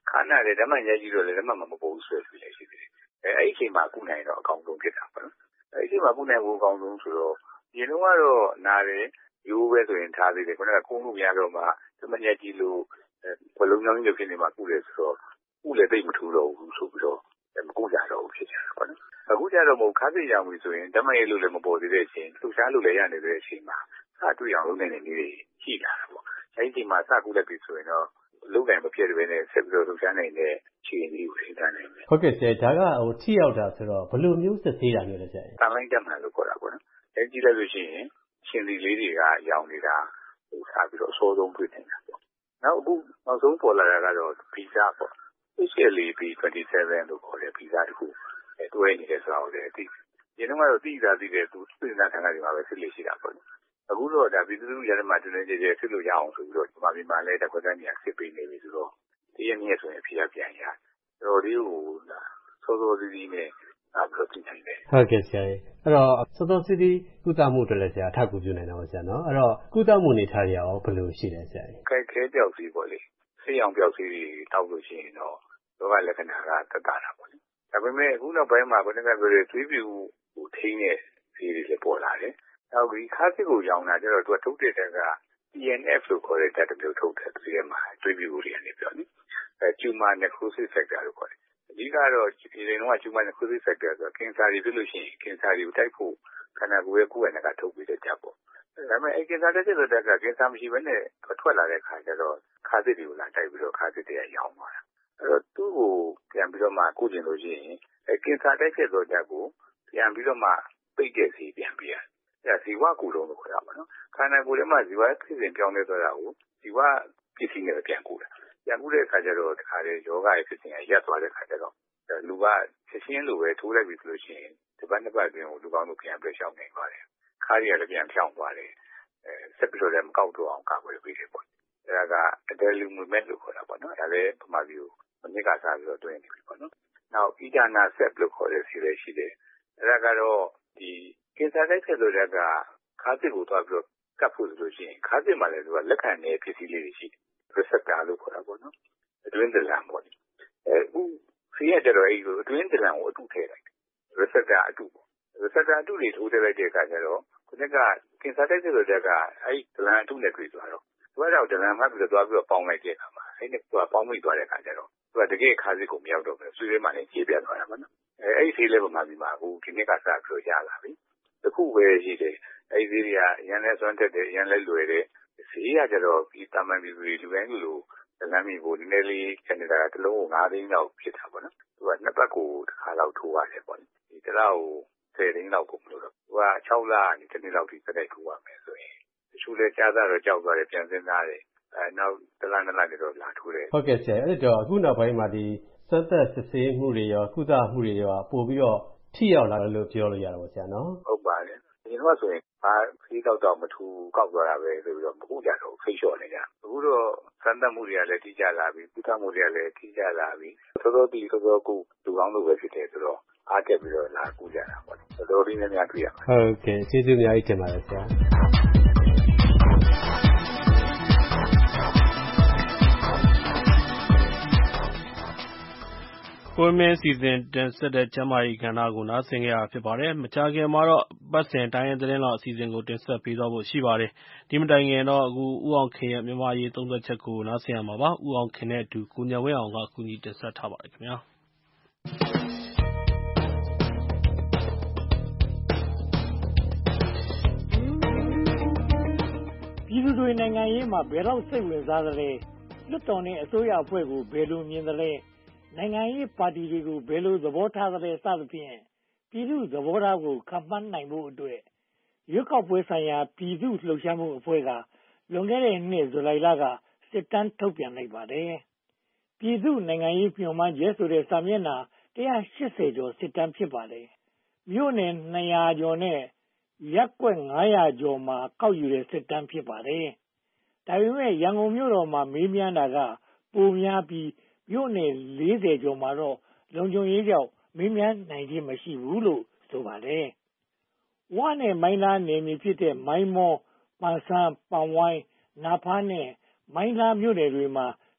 ခါနာလေဓမ္မညကြီးတော့လေဓမ္မမှာမပေါ်ဘူးဆွဲပြီးလေရှိတယ်အဲအဲ့ဒီအချိန်မှာကုနိုင်တော့အကောင်းဆုံးဖြစ်တာပေါ့နော်အဲ့ဒီအချိန်မှာကုနိုင်ဖို့အကောင်းဆုံးဆိုတော့ဒီလုံးကတော့နားတယ်ရိုးပဲဆိုရင်ထားသေးတယ်ခုနကကုန်းလို့မရတော့မှဓမ္မညကြီးလို့ဘလုံးကြောင်းကြီးဖြစ်နေမှာကုတယ်ဆိုတော့ကုလည်းသိမထူတော့ဘူးဆိုပြီးတော့မကုကြတော့ဘူးဖြစ်ကြတာပေါ့နော်အခုကျတော့မဟုတ်ခါးစိတ်ရောင်ပြီဆိုရင်ဓမ္မရဲ့လို့လည်းမပေါ်သေးတဲ့အချိန်လှူရှားလို့လည်းရနေတဲ့အချိန်မှာစတွေ့အောင်လုပ်နေတဲ့နည်းတွေရှိလာတာပေါ့အဲဒီအချိန်မှာစကုလိုက်ပြီဆိုရင်တော့လုံနိုင်မဖြစ်တဲ့နဲ့ဆက်ပြီးတော့လှူရှားနိုင်တဲ့ခြေရည်ကိုထိန်းထားနိုင်တယ်ဟုတ်ကဲ့ဆရာဒါကဟိုထိရောက်တာဆိုတော့ဘယ်လိုမျိုးစစ်သေးတာမျိုးလဲဆရာတန်လိုင်းတက်မှန်လို့ခေါ်တာပေါ့နော်အဲဒီကြည့်လိုက်လို့ရှိရင်ရှင်စီလေးတွေကရောင်နေတာဟိုစားပြီးတော့အစိုးဆုံးတွေ့နေတာပေါ့နောက်အခုနောက်ဆုံးပေါ်လာတာကတော့ဗီဇပေါ့ H L A B ၂၇ လို့ခေါ်တဲ့ဗီဇတစ်ခုအဲတွဲနေတဲ့စာအုပ်တွေအသိဒီတော့ကတော့သိတာသိတယ်သူသိနေတာခံရတယ်မှာပဲစစ်လို့ရှိတာပေါ့အခုတော့ဒါပြည်သူလူရတဲ့မှာတွင်တွင်ကြဲကြဲစစ်လို့ရအောင်ဆိုပြီးတော့ဒီမှာဒီမှာလဲတစ်ခွက်တန်းကြီးစစ်ပေးနေပြီဆိုတော့ဒီရမြဲဆိုရင်ဖြေရပြန်ရတော်လေးကိုစောစောစီးစီးနဲ့အခုတော့သိနိုင်တယ်ဟုတ်ကဲ့ဆရာအဲ့တော့စောစောစီးစီးကုသမှုတွေလည်းဆရာအထောက်အကူပြုနိုင်တာပါဆရာနော်အဲ့တော့ကုသမှုနေထားရအောင်ဘယ်လိုရှိလဲဆရာခဲခဲပြောက်စီးပေါ့လေဆေးရောင်ပြောက်စီးတွေတောက်လို့ရှိရင်တော့လောကလက္ခဏာကတက်တာတာပေါ့လေဒါပေမဲ့အခုနောက်ပိုင်းမှာဘယ်နှကပြောရဲသွေးပြူဟိုထိန်းတဲ့ဈေးတွေလည်းပေါ်လာတယ်နောက်ဒီခါးစစ်ကိုရောင်တာကျတော့သူကထုတ်တဲ့တက်က T N F လို့ခေါ်တဲ့ဓာတ်တစ်မျိုးထုတ်တယ်ဒီထဲမှာသွေးပြူတွေကနေပြောနိအဲ tumor necrosis factor လို့ခေါ်တယ်အဓိကတော့ဒီလိုတော့ tumor necrosis factor ဆိုတော့ကင်ဆာတွေဖြစ်လို့ရှိရင်ကင်ဆာတွေကိုတိုက်ဖို့ခန္ဓာကိုယ်ရဲ့ကိုယ်ရကထုတ်ပြီးတဲ့ဓာတ်ပေါ့ဒါပေမဲ့အဲကင်ဆာတက်တဲ့ဓာတ်ကကင်ဆာမရှိဘဲနဲ့ထွက်လာတဲ့ခါကျတော့ခါးစစ်တွေကိုလာတိုက်ပြီးတော့ခါးစစ်တွေကရောင်သွားတာအဲ့တော့သူ့ကိုပြန်ပြီးတော့မှကုကျင်လို့ရှိရင်အဲကင်ဆာတိုက်တဲ့ဓာတ်ကိုပြန်ပြီးတော့မှပိတ်တဲ့စီပြန်ပြရအဲဇီဝကူလုံးလို့ခေါ်တာပါနော်ခန္ဓာကိုယ်ထဲမှာဇီဝဖြစ်စဉ်ပြောင်းလဲသွားတာကိုဇီဝပစ္စည်းနဲ့ပြန်ကူတာပြန်ကူတဲ့အခါကျတော့တခါလေယောဂရဲ့ဖြစ်စဉ်ကရပ်သွားတဲ့အခါကျတော့လူကချက်ချင်းလိုပဲထိုးလိုက်ပြီဆိုလို့ရှိရင်ဒီဘက်နှစ်ပတ်အတွင်းကိုလူကောင်းတို့ပြန်ပြရှောင်နိုင်ပါတယ်ခါးရီကလည်းပြန်ဖြောင်းသွားတယ်အဲဆက်ပြီးတော့လည်းမကောက်တော့အောင်ကာကွယ်ပေးတယ်ပေါ့အဲဒါက adalimumab လို့ခေါ်တာပေါ့နော်ဒါလည်းပမာပြီးမနစ်ကစားပြီးတော့တွင်းနေပြီပေါ့နော်နောက် etanercept လို့ခေါ်တဲ့ဆေးလေးရှိတယ်အဲဒါကတော့ဒီကင်ဆာတိုက်ဆက်လို့တဲ့ကခါးစစ်ကိုသွားပြီးတော့ကပ်ဖို့ဆိုလို့ရှိရင်ခါးစစ်မှာလည်းသူကလက်ခံတဲ့ပစ္စည်းလေးတွေရှိတယ် receptor လို့ခေါ်တာပေါ့နော်အတွင်းတလန်ပေါ့အဲအခုဆေးရကြတော့အဲဒီအတွင်းတလန်ကိုအတုထည့်လိုက်တယ် receptor အတုပေါ့ receptor အတုတွေထိုးထည့်လိုက်တဲ့အခါကျတော့ခုနကကင်ဆာတိုက်ဆက်လို့တဲ့ကအဲဒီတလန်အတုနဲ့တွေ့သွားတော့သူကတော့တလန်မှပြီးတော့သွားပြီးတော့ပေါင်းလိုက်တဲ့အခါမှာအဲဒီနဲ့သူကပေါင်းမိသွားတဲ့အခါကျတော့သူကတကယ်ခါးစစ်ကိုမရောက်တော့ဘူးဆွေးထဲမှာလည်းခြေပြတ်သွားတာပေါ့နော်အဲအဲ့ဒီဆေးလေးပုံမှန်ဒီမှာအခုဒီနေ့ကစပြီးတော့ရလာပြီတခုပဲရှိတယ်အဲ့ဒီဈေးတွေကရန်လဲစွမ်းတက်တယ်ရန်လဲလွယ်တယ်ဈေးကကြတော့ဒီတာမန်ပြည်သူတွေလူတိုင်းလူလိုတလမ်းမီကိုနည်းနည်းလေးကျန်နေတာကတစ်လုံးကို၅သိန်းလောက်ဖြစ်တာပေါ့နော်သူကနှစ်ပတ်ကိုတစ်ခါလောက်ထိုးရတယ်ပေါ့ဒီတစ်လောက်ကိုဆယ်သိန်းလောက်ကိုမလို့တော့သူက၆လကနေတစ်နှစ်လောက်ထိစတိုက်ထိုးရမယ်ဆိုရင်တချို့လဲကြားသားတော့ကြောက်သွားတယ်ပြန်စင်းသားတယ်အဲနောက်တလန်းတလန်းတော့လာထိုးတယ်ဟုတ်ကဲ့ဆရာအဲ့တော့အခုနောက်ပိုင်းမှာဒီစက်သက်စစ်ဆေးမှုတွေရောကုသမှုတွေရောပို့ပြီးတော့ထိရောက်လာတယ်လို့ပြောလို့ရတာပေါ့ဆရာနော်ဟုတ်ပါတယ်ဒီတော့ဆိုရင်ဘာခီးတော့တော့မထူကောက်သွားတာပဲဆိုပြီးတော့မဟုတ်ကြတော့ဖိတ်လျှော့နေကြအခုတော့စမ်းသပ်မှုတွေကလည်းထိကြလာပြီကုသမှုတွေကလည်းထိကြလာပြီသောသောတီသောသောကုလူကောင်းလို့ပဲဖြစ်တယ်ဆိုတော့အားတက်ပြီးတော့လာကူကြတာပေါ့တော်တော်လေးများများတွေ့ရပါဟုတ်ကဲ့ကျေးဇူးအများကြီးတင်ပါတယ်ဆရာကိုမင်းစီစဉ်တင်ဆက်တဲ့ကျမ်းမာရေးကဏ္ဍကိုနားဆင်ကြရဖြစ်ပါတယ်။မကြာခင်မှာတော့ပတ်စဉ်တိုင်းရင်းသတင်းတော်အစီအစဉ်ကိုတင်ဆက်ပေးသွားဖို့ရှိပါတယ်။ဒီမတိုင်ခင်တော့အခုဦးအောင်ခင်ရဲ့မြန်မာရေးသုံးသပ်ချက်ကိုနားဆင်ရမှာပါ။ဦးအောင်ခင်နဲ့အတူကိုဉာဏ်ဝင်းအောင်ကကူညီတင်ဆက်ထားပါတယ်ခင်ဗျာ။ပြည်သူတွေနိုင်ငံရေးမှာဘယ်တော့စိတ်ဝင်စားသလဲလွှတ်တော်နဲ့အစိုးရအဖွဲ့ကိုဘယ်လိုမြင်သလဲနိုင်ငံရေးပါတီတွေကိုဘယ်လိုသဘောထားသလဲစသဖြင့်ပြည်သူသဘောထားကိုခန့်မှန်းနိုင်ဖို့အတွက်ရွေးကောက်ပွဲဆိုင်ရာပြည်သူလှုပ်ရှားမှုအဖွဲ့ကလွန်ခဲ့တဲ့နှစ်ဇူလိုင်လကစစ်တမ်းထုတ်ပြန်လိုက်ပါတယ်။ပြည်သူနိုင်ငံရေးမျှော်မှန်းချက်ဆိုတဲ့စာမျက်နှာတစ်ရာရှစ်ဆယ်ကျော်စစ်တမ်းဖြစ်ပါတယ်။မြို့နယ်နှစ်ရာကျော်နဲ့ရပ်ကွက်ငါးရာကျော်မှာကောက်ယူတဲ့စစ်တမ်းဖြစ်ပါတယ်။ဒါပေမဲ့ရန်ကုန်မြို့တော်မှာမေးမြန်းတာကပိုများပြီးမြို့နယ်လေးဆယ်ကျော်မှာတော့လုံခြုံရေးကြောင့်မေးမြန်းနိုင်ခြင်းမရှိဘူးလို့ဆိုပါတယ်။ဝနဲ့မိုင်းလားနယ်မြေဖြစ်တဲ့မိုင်းမောပန်ဆန်းပန်ဝိုင်းနာဖားနဲ့မိုင်းလားမြို့နယ်တွေမှာ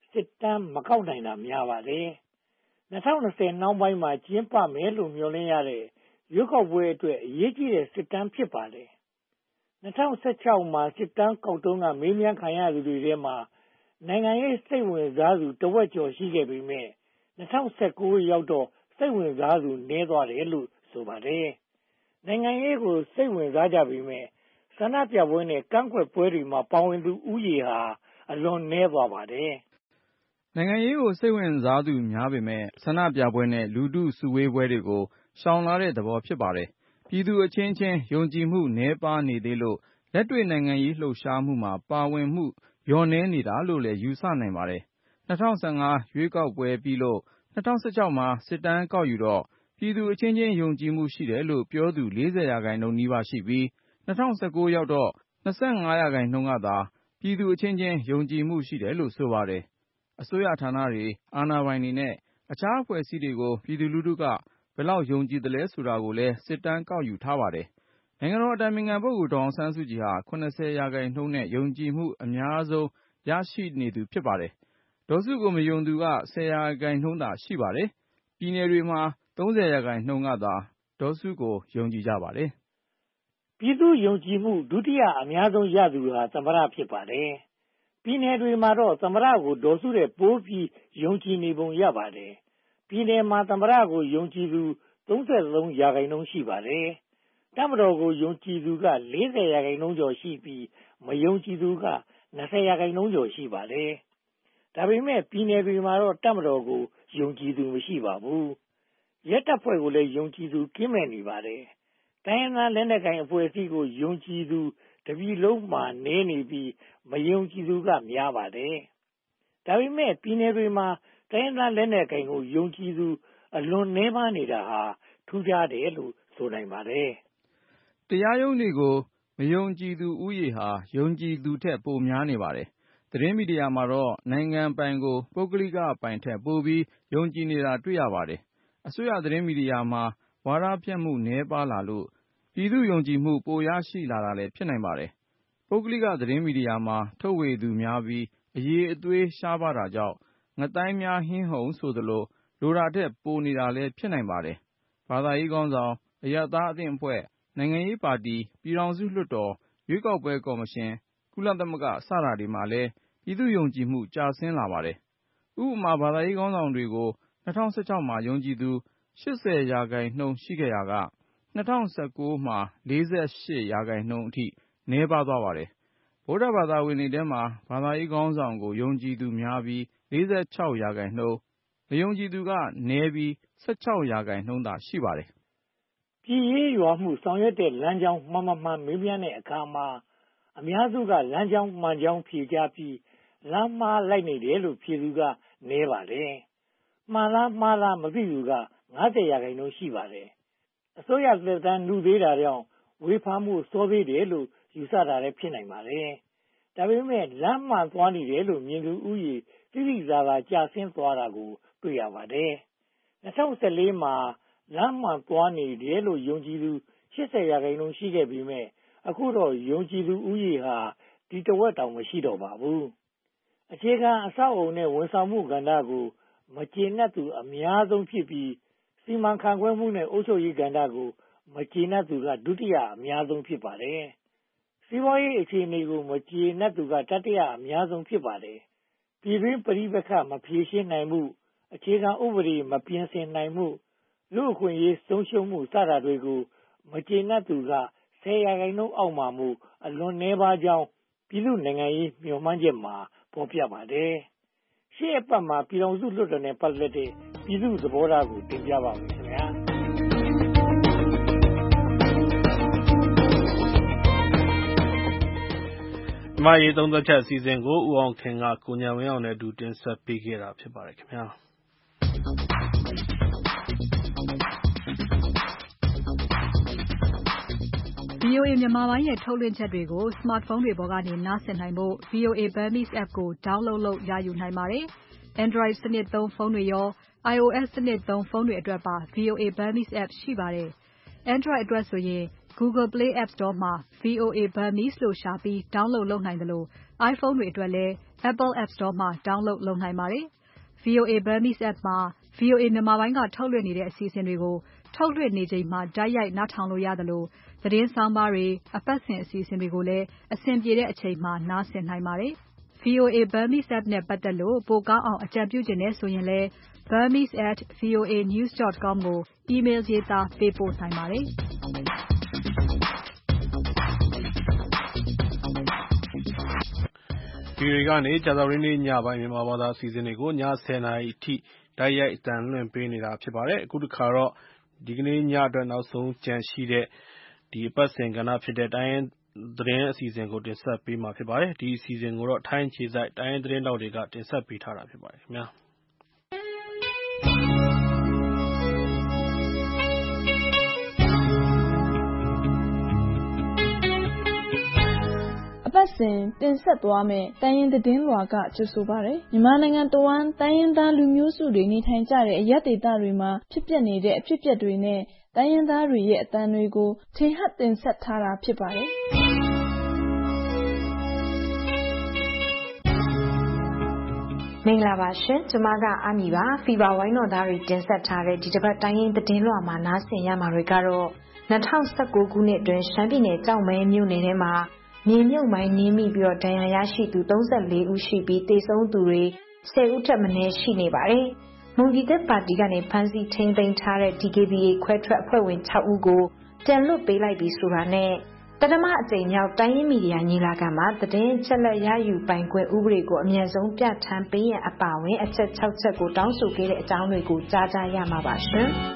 စစ်တမ်းမကောက်နိုင်တာများပါတယ်။၂၀၂၀နောက်ပိုင်းမှာကျင်းပမယ်လို့မျှော်လင့်ရတဲ့ရွေးကောက်ပွဲအတွက်အရေးကြီးတဲ့စစ်တမ်းဖြစ်ပါတယ်။၂၀၁၆မှာစစ်တမ်းကောက်တုန်းကမေးမြန်းခံရသူတွေထဲမှာနိုင်ငံရေးစိတ်ဝင်စားသူတဝက်ကျော်ရှိခဲ့ပေမဲ့၂၀၁၉ရောက်တော့စိတ်ဝင်စားသူနည်းသွားတယ်လို့ဆိုပါတယ်။နိုင်ငံရေးကိုစိတ်ဝင်စားကြပေမဲ့ဆန္ဒပြပွဲနဲ့ကန့်ကွက်ပွဲတွေမှာပါဝင်သူဦးရေဟာအလွန်နည်းသွားပါတယ်။နိုင်ငံရေးကိုစိတ်ဝင်စားသူများပေမဲ့ဆန္ဒပြပွဲနဲ့လူထုစုဝေးပွဲတွေကိုရှောင်လာတဲ့သဘောဖြစ်ပါတယ်။ပြည်သူအချင်းချင်းယုံကြည်မှုနည်းပါးနေသေးလို့လက်တွေ့နိုင်ငံရေးလှုပ်ရှားမှုမှာပါဝင်မှုလျော့နည်းနေတာလို့လည်းယူဆနိုင်ပါတယ်။၂၀၁၅ရွေးကောက်ပွဲပြီးလို့၂၀၁၆မှာစစ်တမ်းကောက်ယူတော့ပြည်သူအချင်းချင်းယုံကြည်မှုရှိတယ်လို့ပြောသူ၄၀ရာခိုင်နှုန်းနီးပါးရှိပြီး၂၀၁၉ရောက်တော့၂၅ရာခိုင်နှုန်းကသာပြည်သူအချင်းချင်းယုံကြည်မှုရှိတယ်လို့ဆိုပါတယ်။အစိုးရဌာနတွေအာဏာပိုင်တွေနဲ့အခြားအဖွဲ့အစည်းတွေကိုပြည်သူလူထုကဘယ်လောက်ယုံကြည်သလဲဆိုတာကိုလည်းစစ်တမ်းကောက်ယူထားပါတယ်။နိုင်ငံတော်အတိုင်ပင်ခံပုဂ္ဂိုလ်ဒေါ်အောင်ဆန်းစုကြည်ဟာ၇၀ရာခိုင်နှုန်းနဲ့ယုံကြည်မှုအများဆုံးရရှိနေသူဖြစ်ပါတယ်။ဒေါ်စုကိုမယုံသူက၁၀ရာခိုင်နှုန်းသာရှိပါတယ်။ပြည်နယ်တွေမှာ၃၀ရာခိုင်နှုန်းကသာဒေါ်စုကိုယုံကြည်ကြပါတယ်။ပြည်သူယုံကြည်မှုဒုတိယအများဆုံးရသူဟာသမ္မတဖြစ်ပါတယ်။ပြည်နယ်တွေမှာတော့သမ္မတကိုဒေါ်စုတဲ့ပိုးပြီးယုံကြည်နေပုံရပါတယ်။ပြည်နယ်မှာသမ္မတကိုယုံကြည်သူ၃၃ရာခိုင်နှုန်းရှိပါတယ်။တပ်မတော်ကိုယုံကြည်သူက၄၀ရာခိုင်နှုန်းကျော်ရှိပြီးမယုံကြည်သူက၂၀ရာခိုင်နှုန်းကျော်ရှိပါတယ်။ဒါပေမဲ့ပြည်နယ်တွေမှာတော့တပ်မတော်ကိုယုံကြည်သူမရှိပါဘူး။ရဲတပ်ဖွဲ့ကိုလည်းယုံကြည်သူကင်းမဲ့နေပါတယ်။တိုင်းရင်းသားလက်နက်ကိုင်အဖွဲ့အစည်းကိုယုံကြည်သူတပြည်လုံးမှာနည်းနေပြီးမယုံကြည်သူကများပါတယ်။ဒါပေမဲ့ပြည်နယ်တွေမှာတိုင်းရင်းသားလက်နက်ကိုင်ကိုယုံကြည်သူအလွန်နည်းပါးနေတာဟာထူးခြားတယ်လို့ဆိုနိုင်ပါတယ်။တရားရုံးတွေကိုမယုံကြည်သူဦးရေဟာယုံကြည်သူထက်ပိုများနေပါတယ်။သတင်းမီဒီယာမှာတော့နိုင်ငံပိုင်ကိုပုဂ္ဂလိကပိုင်ထက်ပိုပြီးယုံကြည်နေတာတွေ့ရပါတယ်။အစိုးရသတင်းမီဒီယာမှာဝါဒဖြန့်မှုနည်းပါးလာလို့ပြည်သူယုံကြည်မှုပိုရရှိလာတာလည်းဖြစ်နိုင်ပါတယ်။ပုဂ္ဂလိကသတင်းမီဒီယာမှာထုတ်ဝေသူများပြီးအရေးအသွေးရှားပါးတာကြောင့်ငသိုင်းများဟင်းဟုံဆိုသလိုလိုတာထက်ပိုနေတာလည်းဖြစ်နိုင်ပါတယ်။ဘာသာရေးခေါင်းဆောင်အရပ်သားအသင်းအဖွဲ့နိုင်ငံရေးပါတီပြည်ထောင်စုလွှတ်တော်ရွေးကောက်ပွဲကော်မရှင်ကုလသမဂ္ဂစတာတွေမှာလည်းပြည်သူယုံကြည်မှုကျဆင်းလာပါတယ်။ဥပမာဘာသာရေးခေါင်းဆောင်တွေကို၂၀၁၆မှာယုံကြည်သူ၈၀ရာခိုင်နှုန်းရှိခဲ့ရာက၂၀၁၉မှာ၄၈ရာခိုင်နှုန်းအထိနည်းပါးသွားပါတယ်။ဗုဒ္ဓဘာသာဝင်တွေထဲမှာဘာသာရေးခေါင်းဆောင်ကိုယုံကြည်သူများပြီး၄၆ရာခိုင်နှုန်းမယုံကြည်သူကနည်းပြီး၁၆ရာခိုင်နှုန်းသာရှိပါတယ်။ပြည်ရေးရွာမှုဆောင်ရွက်တဲ့လမ်းကြောင်းမှန်မှန်မှန်မေးမြန်းတဲ့အခါမှာအများစုကလမ်းကြောင်းမှန်ကြောင်းဖြေကြပြီးလမ်းမှားလိုက်နေတယ်လို့ဖြေသူကနည်းပါတယ်။မှန်လားမှားလားမသိသူက၅၀ရာခိုင်နှုန်းရှိပါတယ်။အစိုးရသက်တမ်းနုသေးတာကြောင့်ဝေဖန်မှုစောသေးတယ်လို့ယူဆတာလည်းဖြစ်နိုင်ပါတယ်။ဒါပေမဲ့လမ်းမှန်သွားနေတယ်လို့မြင်သူဦးရေသိသိသာသာကျဆင်းသွားတာကိုတွေ့ရပါတယ်။၂၀၁၄မှာလမ်းမှန်သွားနေတယ်လို့ယုံကြည်သူ၈၀ရာခိုင်နှုန်းရှိခဲ့ပေမဲ့အခုတော့ယုံကြည်သူဦးရေဟာဒီတဝက်တောင်မရှိတော့ပါဘူး။အခြေခံအဆောက်အုံနဲ့ဝန်ဆောင်မှုကဏ္ဍကိုမကျေနပ်သူအများဆုံးဖြစ်ပြီးစီမံခန့်ခွဲမှုနဲ့အုပ်ချုပ်ရေးကဏ္ဍကိုမကျေနပ်သူကဒုတိယအများဆုံးဖြစ်ပါတယ်။စီးပွားရေးအခြေအနေကိုမကျေနပ်သူကတတိယအများဆုံးဖြစ်ပါတယ်။ပြည်တွင်းပဋိပက္ခမဖြေရှင်းနိုင်မှုအခြေခံဥပဒေမပြင်ဆင်နိုင်မှုလူ့အခွင့်အရေးဆုံးရှုံးမှုစတာတွေကိုမကျေနပ်သူက၁၀ရာခိုင်နှုန်းအောက်မှာမူအလွန်နည်းပါးကြောင်းပြည်သူ့နိုင်ငံရေးမျှော်မှန်းချက်မှာဖော်ပြပါတယ်။ရှေ့အပတ်မှာပြည်ထောင်စုလွှတ်တော်နဲ့ပတ်သက်တဲ့ပြည်သူ့သဘောထားကိုတင်ပြပါမယ်ခင်ဗျာ။မြန်မာရေးသုံးသက်ချက်အစီအစဉ်ကိုဦးအောင်ခင်ကကိုဉာဏ်ဝင်းအောင်နဲ့အတူတင်ဆက်ပေးခဲ့တာဖြစ်ပါတယ်ခင်ဗျာ။ဗွီအိုအေ မြန်မာပိုင်းရဲ့ထုတ်လွှင့်ချက်တွေကို Smartphone တွေပေါ်ကနေနားဆင်နိုင်ဖို့ ဗွီအိုအေ Burmese app ကို download လုပ်ရယူနိုင်ပါတယ်။ Android စနစ်သုံးဖုန်းတွေရော iOS စနစ်သုံးဖုန်းတွေအတွက်ပါ ဗွီအိုအေ Burmese app ရှိပါတယ်။ Android အတွက်ဆိုရင် Google Play App Store မှာ ဗွီအိုအေ Burmese လို့ရှာပြီး download လုပ်နိုင်သလို iPhone တွေအတွက်လည်း Apple App Store မှာ download လုပ်နိုင်ပါတယ်။ ဗွီအိုအေ Burmese app မှာ ဗွီအိုအေမြန်မာပိုင်းကထုတ်လွှင့်နေတဲ့အစီအစဉ်တွေကိုထုတ်လွှင့်နေချိန်မှာတိုက်ရိုက်နားထောင်လို့ရသလိုသတင်းဆောင်းပါးတွေအပတ်စဉ်အစီအစဉ်တွေကိုလည်းအဆင်ပြေတဲ့အချိန်မှာနားဆင်နိုင်ပါတယ်။ ဗွီအိုအေ Burmese app နဲ့ပတ်သက်လို့ပိုကောင်းအောင်အကြံပြုချင်တယ်ဆိုရင်လည်း burmese at voa news dot com ကို email ရေးသားပေးပို့နိုင်ပါတယ်။ဗွီအိုအေကနေကြာသပတေးနေ့ညပိုင်းမြန်မာဘာသာအစီအစဉ်တွေကိုည ဆယ်နာရီအထိတိုက်ရိုက်အသံလွှင့်ပေးနေတာဖြစ်ပါတယ်။အခုတစ်ခါတော့ဒီကနေ့ညအတွက်နောက်ဆုံးကျန်ရှိတဲ့ဒီအပတ်စဉ်ကဏ္ဍဖြစ်တဲ့တိုင်းရင်းသတင်းအစီအစဉ်ကိုတင်ဆက်ပေးမှာဖြစ်ပါတယ်။ဒီအစီအစဉ်ကိုတော့ထိုင်းခြေစိုက်တိုင်းရင်းသတင်းတောက်တွေကတင်ဆက်ပေးထားတာဖြစ်ပါတယ်ခင်ဗျာ။အပတ်စဉ်တင်ဆက်သွားမယ့်တိုင်းရင်းသတင်းလွှာကကြိုဆိုပါရယ်မြန်မာနိုင်ငံတဝန်းတိုင်းရင်းသားလူမျိုးစုတွေနေထိုင်ကြတဲ့အရပ်ဒေသတွေမှာဖြစ်ပျက်နေတဲ့အဖြစ်အပျက်တွေနဲ့တိုင်းရင်းသားတွေရဲ့အသံတွေကိုထင်ဟပ်တင်ဆက်ထားတာဖြစ်ပါတယ်မင်္ဂလာပါရှင်ကျွန်မကအာမီပါဖီဗာဝိုင်းတော်သားတွေတင်ဆက်ထားတဲ့ဒီတစ်ပတ်တိုင်းရင်းသတင်းလွှာမှာနားဆင်ရမှာတွေကတော့၂၀၁၉ခုနှစ်အတွင်းရှမ်းပြည်နယ်ကြောက်မဲမြို့နယ်ထဲမှာမြေမြုပ်မိုင်းနင်းမိပြီးတော့ဒဏ်ရာရရှိသူ၃၄ဦးရှိပြီးသေဆုံးသူတွေ၁၀ဦးထက်မနည်းရှိနေပါတယ်။မွန်ပြည်သက်ပါတီကနေဖမ်းဆီးထိန်းသိမ်းထားတဲ့ ဒီ ကေ ဘီ အေ ခွဲထွက်အဖွဲ့ဝင်၆ဦးကိုပြန်လွှတ်ပေးလိုက်ပြီးဆိုတာနဲ့တတမအကြိမ်မြောက်တိုင်းရင်းမီဒီယာညီလာခံမှာသတင်းချက်လက်ရယူပိုင်ခွင့်ဥပဒေကိုအမြန်ဆုံးပြဋ္ဌာန်းပေးရန်အပါအဝင်အချက်၆ချက်ကိုတောင်းဆိုခဲ့တဲ့အကြောင်းတွေကိုကြားကြရမှာပါရှင်။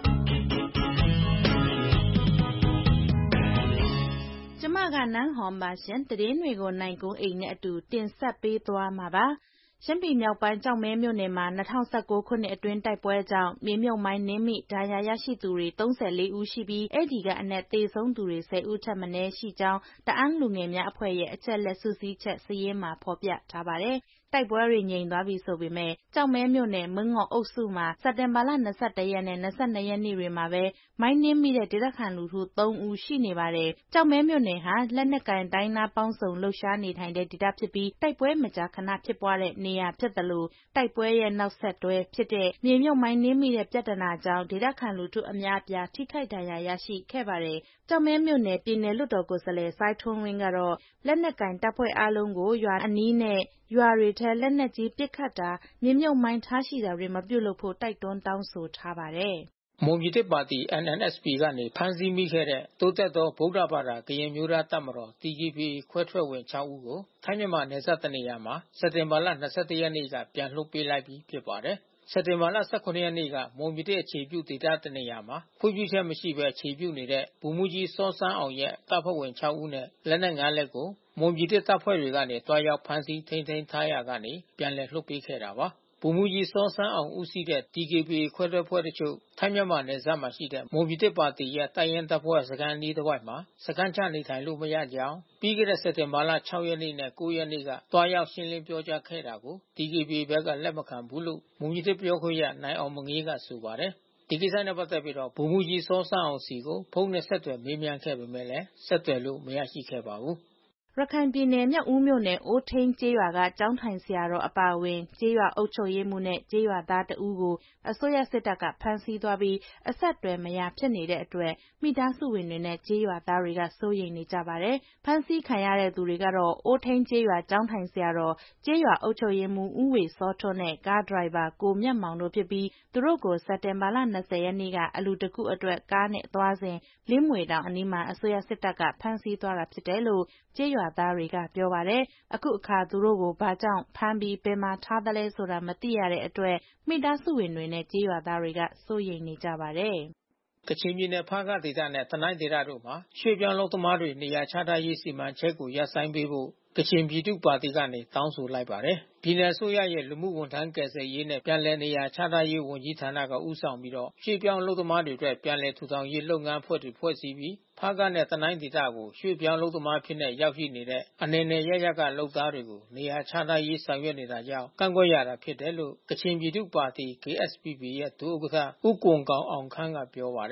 ကျမကနန်းဟွန်ပါရှင်သတင်းတွေကိုနိုင်ကုန်းအိမ်နဲ့အတူတင်ဆက်ပေးသွားမှာပါရှမ်းပြည်မြောက်ပိုင်းကြောက်မဲမြို့နယ်မှာ၂၀၁၉ခုနှစ်အတွင်းတိုက်ပွဲကြောင့်မြေမြုပ်မိုင်းနင်းမိဒဏ်ရာရရှိသူတွေ၃၄ဦးရှိပြီးအဲ့ဒီကအနက်သေဆုံးသူတွေ၁၀ဦးထက်မနည်းရှိကြောင်းတအာင်းလူငယ်များအဖွဲ့ရဲ့အချက်လက်စုစည်းချက်စာရင်းမှာဖော်ပြထားပါတယ်။တိုက်ပွဲတွေငြိမ်သွားပြီဆိုပေမဲ့ကြောက်မဲမြို့နယ်မင်းငေါအုပ်စုမှာစက်တင်ဘာလ၂၁ရက်နဲ့၂၂ရက်နေ့တွေမှာပဲမိုင်းနင်းမိတဲ့ဒေသခံလူထု၃ဦးရှိနေပါတယ်။ကြောက်မဲမြို့နယ်ဟာလက်နက်ကင်တိုင်းသားပေါင်းစုံလှုပ်ရှားနေထိုင်တဲ့ဒေသဖြစ်ပြီးတိုက်ပွဲမကြာခဏဖြစ်ပွားတဲ့နေရာဖြစ်တယ်လို့တိုက်ပွဲရဲ့နောက်ဆက်တွဲဖြစ်တဲ့မြေမြုပ်မိုင်းနင်းမိတဲ့ပြဿနာကြောင့်ဒေသခံလူထုအများအပြားထိခိုက်ဒဏ်ရာရရှိခဲ့ပါတယ်။ကြောက်မဲမြို့နယ်ပြည်နယ်လွှတ်တော်ကိုယ်စားလှယ်စိုင်းထွန်းဝင်းကတော့လက်နက်ကင်တပ်ဖွဲ့အားလုံးကိုရွာအနီးနဲ့ရွာတွေထဲလက်နက်ကြီးပစ်ခတ်တာမြေမြုပ်မိုင်းထားရှိတာတွေမပြုလုပ်ဖို့တိုက်တွန်းတောင်းဆိုထားပါတယ်။မွန်ပြည်သစ်ပါတီ အန် အန် အက်စ် ပီ ကနေဖမ်းဆီးမိခဲ့တဲ့တိုးတက်သောဗုဒ္ဓဘာသာကရင်မျိုးသားတပ်မတော် တီ ကေ ဘီ အေ ခွဲထွက်ဝင်၆ဦးကိုထိုင်းမြန်မာနယ်စပ်တနေရာမှာစက်တင်ဘာလ၂၁ရက်နေ့ကပြန်လွှတ်ပေးလိုက်ပြီးဖြစ်ပါတယ်။စက်တင်ဘာလ၁၇ရက်နေ့ကမွန်ပြည်သစ်အခြေပြုဒေသတနေရာမှာခွင့်ပြုချက်မရှိဘဲအခြေပြုနေတဲ့ဗိုလ်မှူးကြီးစောစန်းအောင်ရဲ့တပ်ဖွဲ့ဝင်၆ဦးနဲ့လက်နက်၅လက်ကိုမွန်ပြည်သစ်တပ်ဖွဲ့တွေကနေတွားရောက်ဖမ်းဆီးထိန်းသိမ်းထားရာကနေပြန်လည်လွှတ်ပေးခဲ့တာပါ။ဗိုလ်မှူးကြီးစောစန်းအောင်ဦးစီးတဲ့ တီ ကေ ဘီ အေ ခွဲထွက်ဖွဲ့တချို့ထိုင်းမြန်မာနယ်စပ်မှာရှိတဲ့မွန်ပြည်သစ်ပါတီရဲ့တပ်ရင်းတပ်ဖွဲ့စခန်းအနီးတစ်ဝိုက်မှာစခန်းချနေထိုင်လို့မရကြောင်းပြီးခဲ့တဲ့စက်တင်ဘာလ၆ရက်နေ့နဲ့၉ရက်နေ့ကတွားရောက်ရှင်းလင်းပြောကြားခဲ့တာကို တီ ကေ ဘီ အေ ဘက်ကလက်မခံဘူးလို့မွန်ပြည်သစ်ပြောခွင့်ရနိုင်အောင်မငေးကဆိုပါတယ်။ဒီကိစ္စနဲ့ပတ်သက်ပြီးတော့ဗိုလ်မှူးကြီးစောစန်းအောင်စီကိုဖုန်းနဲ့ဆက်သွယ်မေးမြန်းခဲ့ပေမဲ့လည်းဆက်သွယ်လို့မရရှိခဲ့ပါဘူး။ရခိုင်ပြည်နယ်မြောက်ဦးမြို့နယ်အိုးထိန်ကျေးရွာကကျောင်းထိုင်ဆရာတော်အပါအဝင်ကျေးရွာအုပ်ချုပ်ရေးမှူးနဲ့ကျေးရွာသားတဦးကိုအစိုးရစစ်တပ်ကဖမ်းဆီးသွားပြီးအဆက်အသွယ်မရဖြစ်နေတဲ့အတွက်မိသားစုဝင်တွေနဲ့ကျေးရွာသားတွေကစိုးရိမ်နေကြပါတယ်။ဖမ်းဆီးခံရတဲ့သူတွေကတော့အိုးထိန်ကျေးရွာကျောင်းထိုင်ဆရာတော်ကျေးရွာအုပ်ချုပ်ရေးမှူးဦးဝေစောထွန်းနဲ့ကားဒရိုင်ဘာကိုမြတ်မောင်တို့ဖြစ်ပြီးသူတို့ကိုစက်တင်ဘာလ၂၀ရက်နေ့ကအလူတကူအတွက်ကားနဲ့သွားစဉ်လင်းမြွေတောင်အနီးမှာအစိုးရစစ်တပ်ကဖမ်းဆီးသွားတာဖြစ်တယ်လို့ကျေးရွာသားတွေကပြောပါတယ်။အခုအခါသူတို့ကိုဘာကြောင့်ဖမ်းပြီးပင်မာထားသလဲဆိုတာမသိရတဲ့အတွက်မိသားစုဝင်တွေနဲ့ကျေးရွာသားတွေကစိုးရိမ်နေကြပါတယ်။ကချင်ပြည်နယ်ဖားကတ်ဒေသနဲ့တနိုင်းဒေသတို့မှာရွှေ့ပြောင်းလုပ်သမားတွေနေရာချထားရေးစီမံချက်ကိုရပ်ဆိုင်းပေးဖို့ကချင်ပြည်သူ့ပါတီကနေတောင်းဆိုလိုက်ပါတယ်။ပြည်နယ်အစိုးရရဲ့လူမှုဝန်ထမ်းကယ်ဆယ်ရေးနဲ့ပြန်လည်နေရာချထားရေးဝန်ကြီးဌာနကဦးဆောင်ပြီးတော့ရွှေ့ပြောင်းလုပ်သမားတွေအတွက်ပြန်လည်ထူထောင်ရေးလုပ်ငန်းအဖွဲ့တွေဖွဲ့စည်းပြီးဖားကတ်နဲ့တနိုင်းဒေသကိုရွှေ့ပြောင်းလုပ်သမားဖြစ်နေရောက်ရှိနေတဲ့အနေနဲ့ရရကလုပ်သားတွေကိုနေရာချထားရေးဆောင်ရွက်နေတာကြောင့်ကန့်ကွက်ရတာဖြစ်တယ်လို့ကချင်ပြည်သူ့ပါတီ ကေ အက်စ် ပီ ပီ ရဲ့ဒုဥက္ကဋ္ဌဦးကွန်ကောင်အောင်ခမ်းကပြောပါတယ်။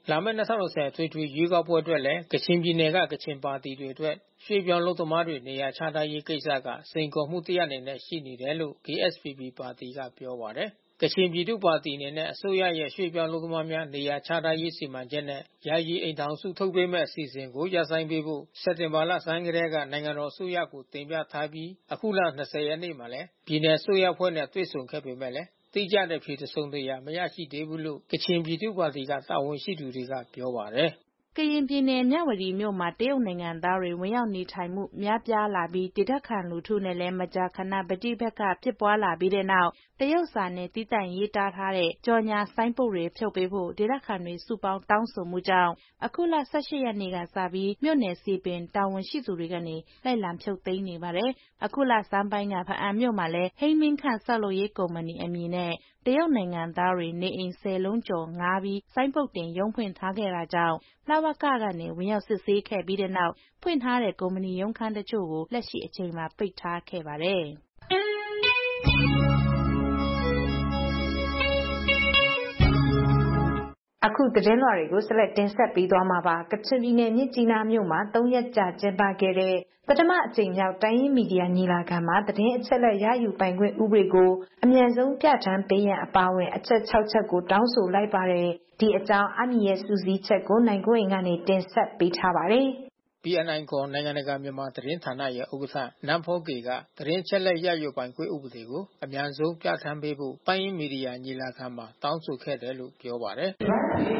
လာမယ့်၂၀၂၀အထွေထွေရွေးကောက်ပွဲအတွက်လည်းကချင်ပြည်နယ်ကကချင်ပါတီတွေအတွက်ရွှေ့ပြောင်းလုပ်သမားတွေနေရာချထားရေးကိစ္စကစိန်ခေါ်မှုတစ်ရပ်အနေနဲ့ရှိနေတယ်လို့ K S P P ပါတီကပြောပါတယ်။ကချင်ပြည်သူ့ပါတီအနေနဲ့အစိုးရရဲ့ရွှေ့ပြောင်းလုပ်သမားများနေရာချထားရေးစီမံချက်နဲ့ယာယီအိမ်ထောင်စုထုတ်ပေးမဲ့အစီအစဉ်ကိုရပ်ဆိုင်းပေးဖို့စက်တင်ဘာလဆန်းကတည်းကနိုင်ငံတော်အစိုးရကိုတင်ပြထားပြီးအခုလ၂၀ရက်နေ့မှာလည်းပြည်내အစိုးရအဖွဲ့နဲ့တွေ့ဆုံခဲ့ပေမဲ့လည်းတိကျတဲ့ဖြေတစုံတရာမရရှိသေးဘူးလို့ကချင်ပြည်သူ့ပါတီကတာဝန်ရှိသူတွေကပြောပါတယ်။ကရင်ပြည်နယ်မြဝတီမြို့မှာတရုတ်နိုင်ငံသားတွေဝင်ရောက်နေထိုင်မှုများပြားလာပြီးဒေသခံလူထုနဲ့လည်းမကြာခဏပဋိပက္ခဖြစ်ပွားလာပြီးတဲ့နောက်တရုတ်စာနဲ့တီးတိုင်ရေးသားထားတဲ့ကြော်ညာဆိုင်းပုဒ်တွေဖြုတ်ပေးဖို့ဒေသခံတွေစုပေါင်းတောင်းဆိုမှုကြောင့်အခုလ၁၈ရက်နေ့ကစပြီးမြို့နယ်စည်ပင်တာဝန်ရှိသူတွေကနေလိုက်လံဖြုတ်သိမ်းနေပါတယ်။အခုလဆန်းပိုင်းကဖားအံမြို့မှာလည်းဟိန်းမင်းခန့်ဆောက်လုပ်ရေးကုမ္ပဏီအမည်နဲ့တရုတ်နိုင်ငံသားတွေနေအိမ်ဆယ်လုံးကျော်ငှားပြီးဆိုင်းပုဒ်တင်ရုံးဖွင့်ထားခဲ့တာကြောင့်လဝကကနေဝင်ရောက်စစ်ဆေးခဲ့ပြီးတဲ့နောက်ဖွင့်ထားတဲ့ကုမ္ပဏီရုံးခန်းတချို့ကိုလက်ရှိအချိန်မှာပိတ်ထားခဲ့ပါတယ်။အခုသတင်းလွှာတွေကိုဆက်လက်တင်ဆက်ပေးသွားမှာပါကချင်ပြည်နယ်မြစ်ကြီးနားမြို့မှာသုံးရက်ကြာကျင်းပခဲ့တဲ့ပထမအကြိမ်မြောက်တိုင်းရင်းမီဒီယာညီလာခံမှာသတင်းအချက်အလက်ရယူပိုင်ခွင့်ဥပဒေကိုအမြန်ဆုံးပြဋ္ဌာန်းပေးရန်အပါအဝင်အချက်၆ချက်ကိုတောင်းဆိုလိုက်ပါတယ်ဒီအကြောင်းအမီရဲ့စူးစီးချက်ကိုနိုင်ကွန်းအိမ်ကနေတင်ဆက်ပေးထားပါတယ် B N I ခေါ်နိုင်ငံတကာမြန်မာသတင်းဌာနရဲ့ဥက္ကဋ္ဌနန်းဖောကေကသတင်းချက်လက်ရယူပိုင်ခွင့်ဥပဒေကိုအမြန်ဆုံးပြဋ္ဌာန်းပေးဖို့တိုင်းရင်းမီဒီယာညီလာခံမှာတောင်းဆိုခဲ့တယ်လို့ပြောပါတယ်။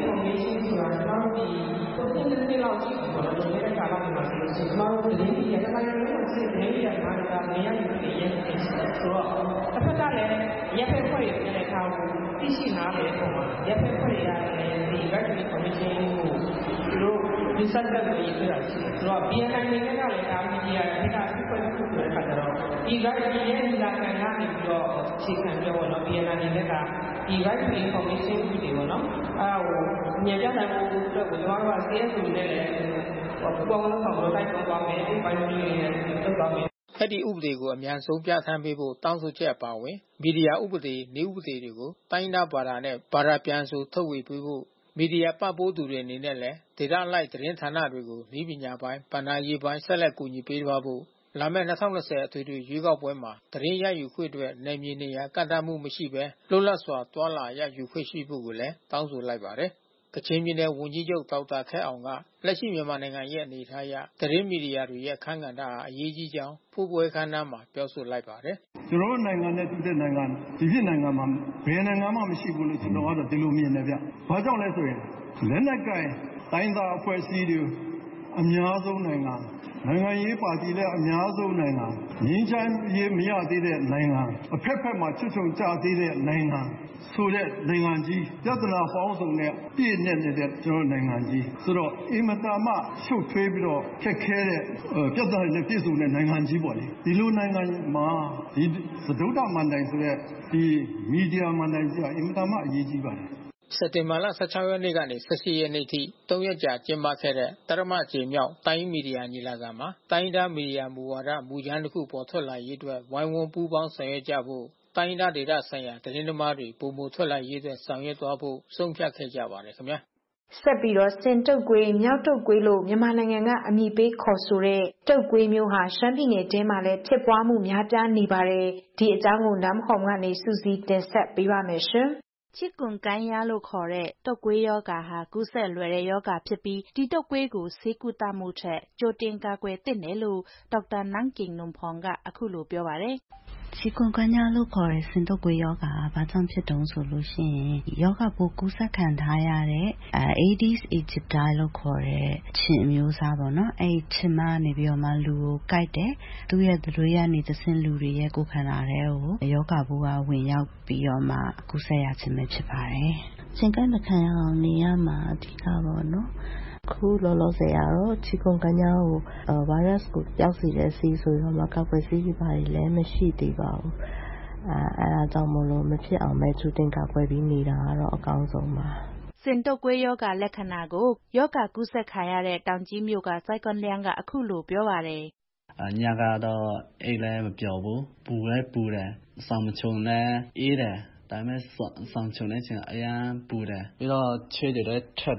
နှစ်လောက်ရှိပြီပေါ့နော်ဒီနေ့ကာလမှာဆိုလို့ရှိရင်ကျွန်တော်တို့သတင်းကြီးရတဲ့နိုင်ငံလုံးမှာစစ်သတင်းကြီးရမှာကနေရာယူနေရတဲ့ဆိုတော့တစ်ဖက်ကလည်းရပ်ဖက်ဖွဲ့ရတဲ့အခါကိုသိရှိနားလည်ပုံမှာရပ်ဖက်ဖွဲ့ရတဲ့ဒီ Regulatory Commission ကိုသူတို့ဒီစက်တက်ကိုရေးပြတာရှိတယ်ဆိုတော့ B N I နိုင်ငံကလည်းဒါမီဒီယာအဓိကစုဖွဲ့မှုဆိုတဲ့အခါကျတော့ဒီ Regulatory ရဲ့ညီလာခံကနေပြီးတော့အခြေခံပြောပေါ့နော် B N I နိုင်ငံကဒီ Regulatory Commission ကိုဒီပေါ့နော်အဲဟိုညံပြနိုင်မှုအတွက်ကိုကျွန်တော်တို့က C S O နဲ့လည်းဟိုပေါင်းလို့ဆောင်လို့တိုက်တွန်းသွားမယ်ဒီပိုင်းမျိုးတွေနဲ့လုပ်သွားမယ်အဲ့ဒီဥပဒေကိုအမြန်ဆုံးပြဋ္ဌာန်းပေးဖို့တောင်းဆိုချက်အပါအဝင်မီဒီယာဥပဒေနည်းဥပဒေတွေကိုတိုင်းဒေသဘာသာနဲ့ဘာသာပြန်ဆိုထုတ်ဝေပေးဖို့မီဒီယာပံ့ပိုးသူတွေအနေနဲ့လည်းဒေသအလိုက်သတင်းဌာနတွေကိုနည်းပညာပိုင်းဗဏ္ဍာရေးပိုင်းဆက်လက်ကူညီပေးသွားဖို့လာမယ့်၂၀၂၀အထွေထွေရွေးကောက်ပွဲမှာသတင်းရယူခွင့်အတွက်နယ်မြေနေရာကန့်သတ်မှုမရှိဘဲလွတ်လပ်စွာတွာလာရယူခွင့်ရှိဖို့ကိုလည်းတောင်းဆိုလိုက်ပါတယ်ကချင်ပြည်နယ်ဝန်ကြီးချုပ်ဒေါက်တာခက်အောင်ကလက်ရှိမြန်မာနိုင်ငံရဲ့အနေအထားအရသတင်းမီဒီယာတွေရဲ့အခန်းကဏ္ဍဟာအရေးကြီးကြောင်းဖိုးပွဲခမ်းနားမှာပြောဆိုလိုက်ပါတယ်ကျွန်တော်တို့နိုင်ငံနဲ့တူတဲ့နိုင်ငံဒီဖြစ်နိုင်ငံမှာဘယ်နိုင်ငံမှမရှိဘူးလို့ကျွန်တော်ကတော့ဒီလိုမြင်တယ်ဗျ။ဘာကြောင့်လဲဆိုရင်လက်နက်ကိုင်တိုင်းသားအဖွဲ့အစည်းတွေအများဆုံးနိုင်ငံနိုင်ငံရေးပါတီလည်းအများဆုံးနိုင်ငံငြိမ်းချမ်းရေးမရသေးတဲ့နိုင်ငံအဖက်ဖက်မှာချွတ်ချုံကြသေးတဲ့နိုင်ငံဆိုတဲ့နိုင်ငံကြီးပြဿနာပေါင်းစုံနဲ့ပြည့်နေတဲ့ကျွန်တော်နိုင်ငံကြီးဆိုတော့အင်မတန်မှရှုပ်ထွေးပြီးတော့ခက်ခဲတဲ့ပြဿနာနဲ့ပြည့်စုံတဲ့နိုင်ငံကြီးပေါ့လေဒီလိုနိုင်ငံမှာဒီသဒုဋ္ဌမန္တိုင်ဆိုတဲ့ဒီမီဒီယာမန္တိုင်ကြီးကအင်မတန်မှအရေးကြီးပါတယ်စက်တင်ဘာလ၁၆ရက်နေ့ကနေ၁၈ရက်နေ့ထိသုံးရက်ကြာကျင်းပခဲ့တဲ့တရမအကြိမ်မြောက်တိုင်းမီဒီယာညီလာခံမှာတိုင်းဒေသမီဒီယာမူဝါဒမူကြမ်းတစ်ခုပေါ်ထွက်လာရေးအတွက်ဝိုင်းဝန်းပူးပေါင်းဆောင်ရွက်ကြဖို့တိုင်းဒေသဒေသဆိုင်ရာသတင်းသမားတွေပုံမထွက်လာရေးအတွက်ဆောင်ရွက်သွားဖို့ဆုံးဖြတ်ခဲ့ကြပါတယ်ခင်ဗျာဆက်ပြီးတော့စင်တုတ်ကွေးမြောက်တုတ်ကွေးလို့မြန်မာနိုင်ငံကအမည်ပေးခေါ်ဆိုတဲ့တုတ်ကွေးမျိုးဟာရှမ်းပြည်နယ်တင်းမှာလည်းဖြစ်ပွားမှုများပြားနေပါတယ်ဒီအကြောင်းကိုနမ်ဟောင်ကနေစူးစီးတင်ဆက်ပေးပါမယ်ရှင်ချစ်ကွန်ကိုင်းရလို့ခေါ်တဲ့တုပ်ကွေးရောဂါဟာကူးစက်လွယ်တဲ့ရောဂါဖြစ်ပြီးဒီတုပ်ကွေးကိုဆေးကုသမှုထက်ကြိုတင်ကာကွယ်သင့်တယ်လို့ဒေါက်တာနန်းကင်နုံဖောင်ကအခုလိုပြောပါတယ်ချီကွန်ကွန်ညာလို့ခေါ်တဲ့ဆင်တုပ်ကွေးရောဂါဘာကြောင့်ဖြစ်တုံးဆိုလို့ရှိရင်ရောဂါပိုးကူးစက်ခံထားရတဲ့ Aedes aegypti လို့ခေါ်တဲ့ခြင်အမျိုးအစားပေါ့နော်အဲ့ခြင်မကနေပြီးတော့မှလူကိုကိုက်တယ်သူ့ရဲ့သွေးရနေသစင်လူတွေရဲ့ကိုယ်ခန္ဓာတွေကိုရောဂါပိုးကဝင်ရောက်ပြီးတော့မှကူးစက်ရခြင်းပဲဖြစ်ပါတယ်ခြင်ကိုက်မခံရအောင်နေရမှာအဓိကပေါ့နော်ခုလောလောဆယ်ကတော့ချီကွန်ကညာကိုဗိုင်းရပ်စ်ကိုပျောက်စေတဲ့ဆေးဆိုတော့မှကောက်ွယ်ဆေးတွေပါလည်းမရှိသေးပါဘူးအဲအဲဒါကြောင့်မလို့မဖြစ်အောင်ပဲချူတင်ကောက်ွယ်ပြီးနေတာကတော့အကောင်းဆုံးပါစင်တုပ်ကွေးရောဂါလက္ခဏာကိုယောဂကူးစက်ခံရတဲ့တောင်ကြီးမြို့ကစိုက်ကွန်လျန်ကအခုလိုပြောပါတယ်ညကတော့အိတ်လည်းမပျော်ဘူးပူလည်းပူတယ်ဆောင်းမချုံလည်းအေးတယ်ဒါပေမဲ့ဆောင်းချုံတဲ့ချိန်အရန်ပူတယ်ပြီးတော့ချွေးတွေလည်းထွက်တယ်